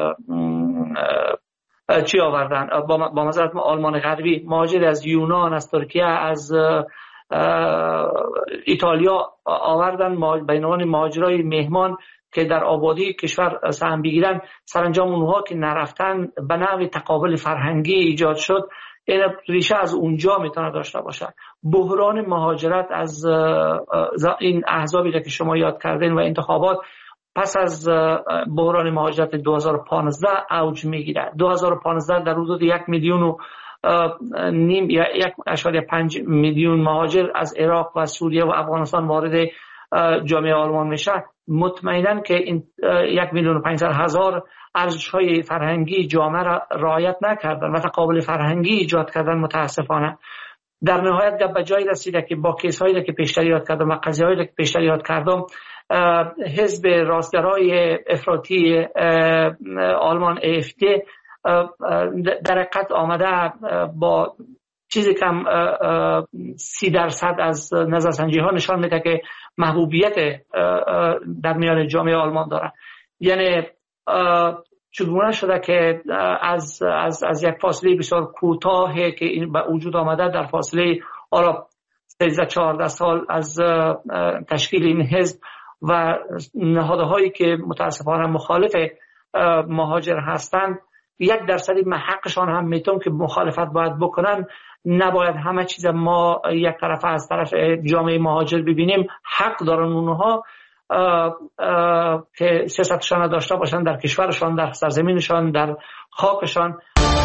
چی آوردن با مزارت آلمان غربی مهاجری از یونان، از ترکیه، از ایتالیا آوردن به عنوان مهاجرای مهمان که در آبادی کشور سهم بگیرن، سرانجام اونها که نرفتن به نوع تقابل فرهنگی ایجاد شد. این ریشه از اونجا میتونه داشته باشه. بحران مهاجرت از این احزابی که شما یاد کردین و انتخابات پس از بحران مهاجرت دو هزار و پانزده اوج میگیره. دو هزار و پانزده در حدود یک میلیون و نیم یا یک اشاریه پنج میلیون مهاجر از عراق و سوریه و افغانستان وارد جامعه آلمان میشه. مطمئناً که این یک میلیون و پانصد هزار ارزش‌های فرهنگی جامعه را رعایت نکردن و تقابل فرهنگی ایجاد کردن. متاسفانه در نهایت گپ به جایی رسیده که با کیس‌هایی که پیشتر یاد کردم و قضیه‌هایی که پیشتر یاد کردم، حزب راستگرای افراطی آلمان ای اف دی در حقیقت آمده با چیزی کم سی درصد از نظرسنجی ها نشان میده که محبوبیت در میان جامعه آلمان داره. یعنی چگونه شده که از از از یک فاصله بسیار کوتاهی که این به وجود آمده، در فاصله حالا سیزده چهارده سال از تشکیل این حزب و نهادهایی که متاسفانه مخالف مهاجر هستند، یک درصدی حقشان هم میتون که مخالفت باید بکنن. نباید همه چیز ما یک طرف از طرف جامعه مهاجر ببینیم. حق دارن اونها اه اه که سیاستشان داشته باشن در کشورشان، در سرزمینشان، در خاکشان.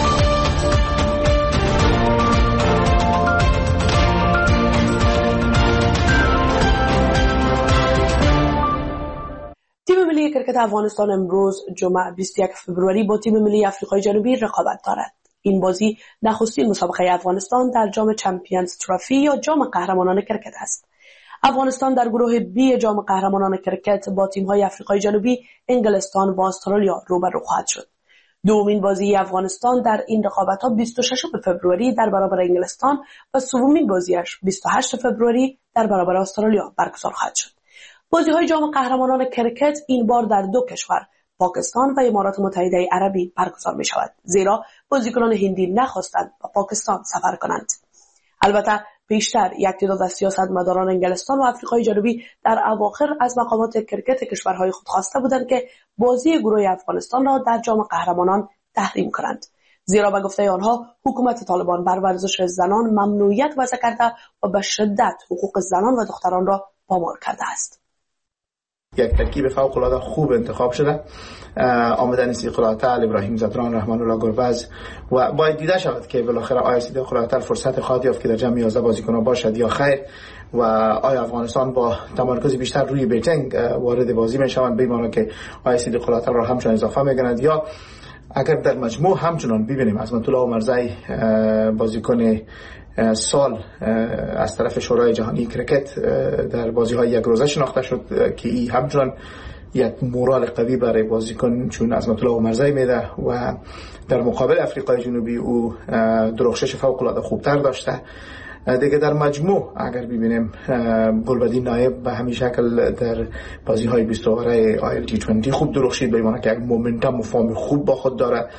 تیم ملی کرکت افغانستان امروز جمعه بیست و یک فوریه با تیم ملی آفریقای جنوبی رقابت دارد. این بازی نخستین مسابقه افغانستان در جام چمپیونز ترافی یا جام قهرمانان کرکت است. افغانستان در گروه بی جام قهرمانان کرکت با تیم‌های آفریقای جنوبی، انگلستان و استرالیا روبرو خواهد شد. دومین بازی افغانستان در این رقابت‌ها بیست و ششم فوریه در برابر انگلستان و سومین بازیش بیست و هشتم فوریه در برابر استرالیا برگزار خواهد شد. بازی‌های جام قهرمانان کرکت این بار در دو کشور، پاکستان و امارات متحده عربی برگزار می‌شود، زیرا بازیکنان هندی نخواستند به پاکستان سفر کنند. البته پیشتر یک تعداد از سیاستمداران انگلستان و آفریقای جنوبی در اواخر از مقامات کرکت کشورهای خود خواسته بودند که بازی گروه افغانستان را در جام قهرمانان تحریم کنند، زیرا به گفته آنها حکومت طالبان بر ورزش زنان ممنوعیت وضع کرده و به شدت حقوق زنان و دختران را پامال کرده است. یک ترکیب فوق العاده خوب انتخاب شده. آمدن سیقلاتل، ابراهیم زدران، رحمان الله گربز و باید دیده شود که بالاخره آیا سیقلاتل فرصت خواهد یافت که در جمع یازده بازیکن باشد یا خیر، و آیا افغانستان با تمرکز بیشتر روی بیتنگ وارد بازی میشوند، به معنی که آیا سیقلاتل را همچنان اضافه میکنند، یا اگر در مجموع همچنان ببینیم عظمت الله عمرزی بازیکن سال از طرف شورای جهانی کرکت در بازی‌های یک روزه شناخته شد که این همچنان یک مورال قوی برای بازیکن چون عظمت الله عمرزی میده و در مقابل آفریقای جنوبی او درخشش فوق العاده خوبتر داشته. دیگه در مجموع اگر ببینیم گلبدین نایب به همین شکل در بازی‌های بیست اوره آی ال تی بیست خوب درخشید، به معنی که یک مومنتوم و فرم خوب با خود داره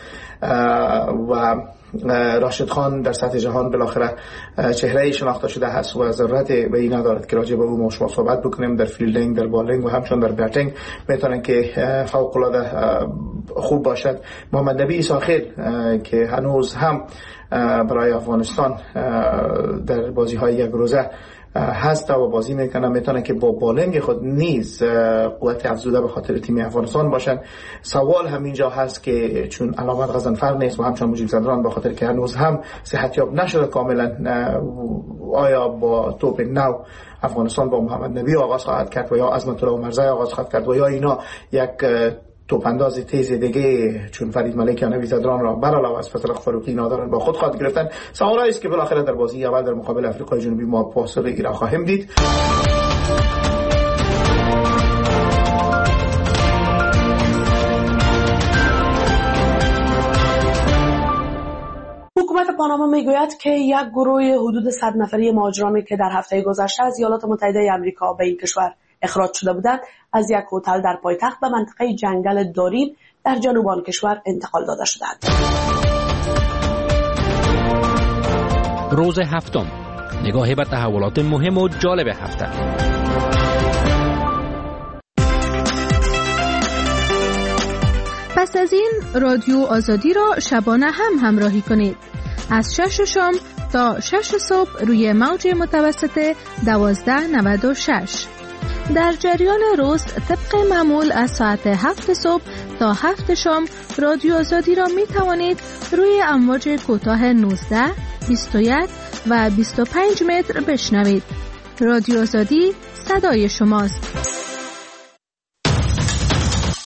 و راشد خان در سطح جهان بالاخره چهره‌ای شناخته شده هست و ضرورت به این ندارد که راجع به او ما شما صحبت بکنیم. در فیلدینگ، در بالینگ و همچنان در باتینگ میتونن که فوق العاده خوب باشد. محمد نبی عیساخیل که هنوز هم برای افغانستان در بازی‌های یک روزه هست و بازی میکنه، میتونه که با بالنگ خود نیز قوت افزوده به خاطر تیم افغانستان باشن. سوال همینجا هست که چون علامت غضنفر نیست و همچنان مجیب زدران به خاطر که هنوز هم صحتیاب نشده کاملا، آیا با توپ نو افغانستان با محمد نبی آغاز خواهد کرد و یا عظمت الله عمرزی آغاز خواهد کرد و یا اینا یک توپانداز تیز دیگه چون فرید ملک یا نوی زدران را برعلاوه از فتح فاروقی نادرن با خود خواهد گرفتن. سوالایی است که بالاخره در بازی اول در مقابل آفریقای جنوبی ما پاسخ ایران خواهیم دید. حکومت پاناما میگوید که یک گروه حدود صد نفری مهاجرانی که در هفته گذشته از ایالات متحده آمریکا به این کشور اخراج شده بودند از یک هتل در پایتخت به منطقه جنگل دارین در جنوب آن کشور انتقال داده شدند. روز هفتم، نگاهی به تحولات مهم و جالب هفته. پس از این رادیو آزادی را شبانه هم همراهی کنید. از شش شام تا شش صبح روی موج متوسط دوازده نود و شش. در جریان روز طبق معمول از ساعت هفت صبح تا هفت شام رادیو آزادی را می توانید روی امواج کوتاه نوزده، بیست و یک و بیست و پنج متر بشنوید. رادیو آزادی صدای شماست.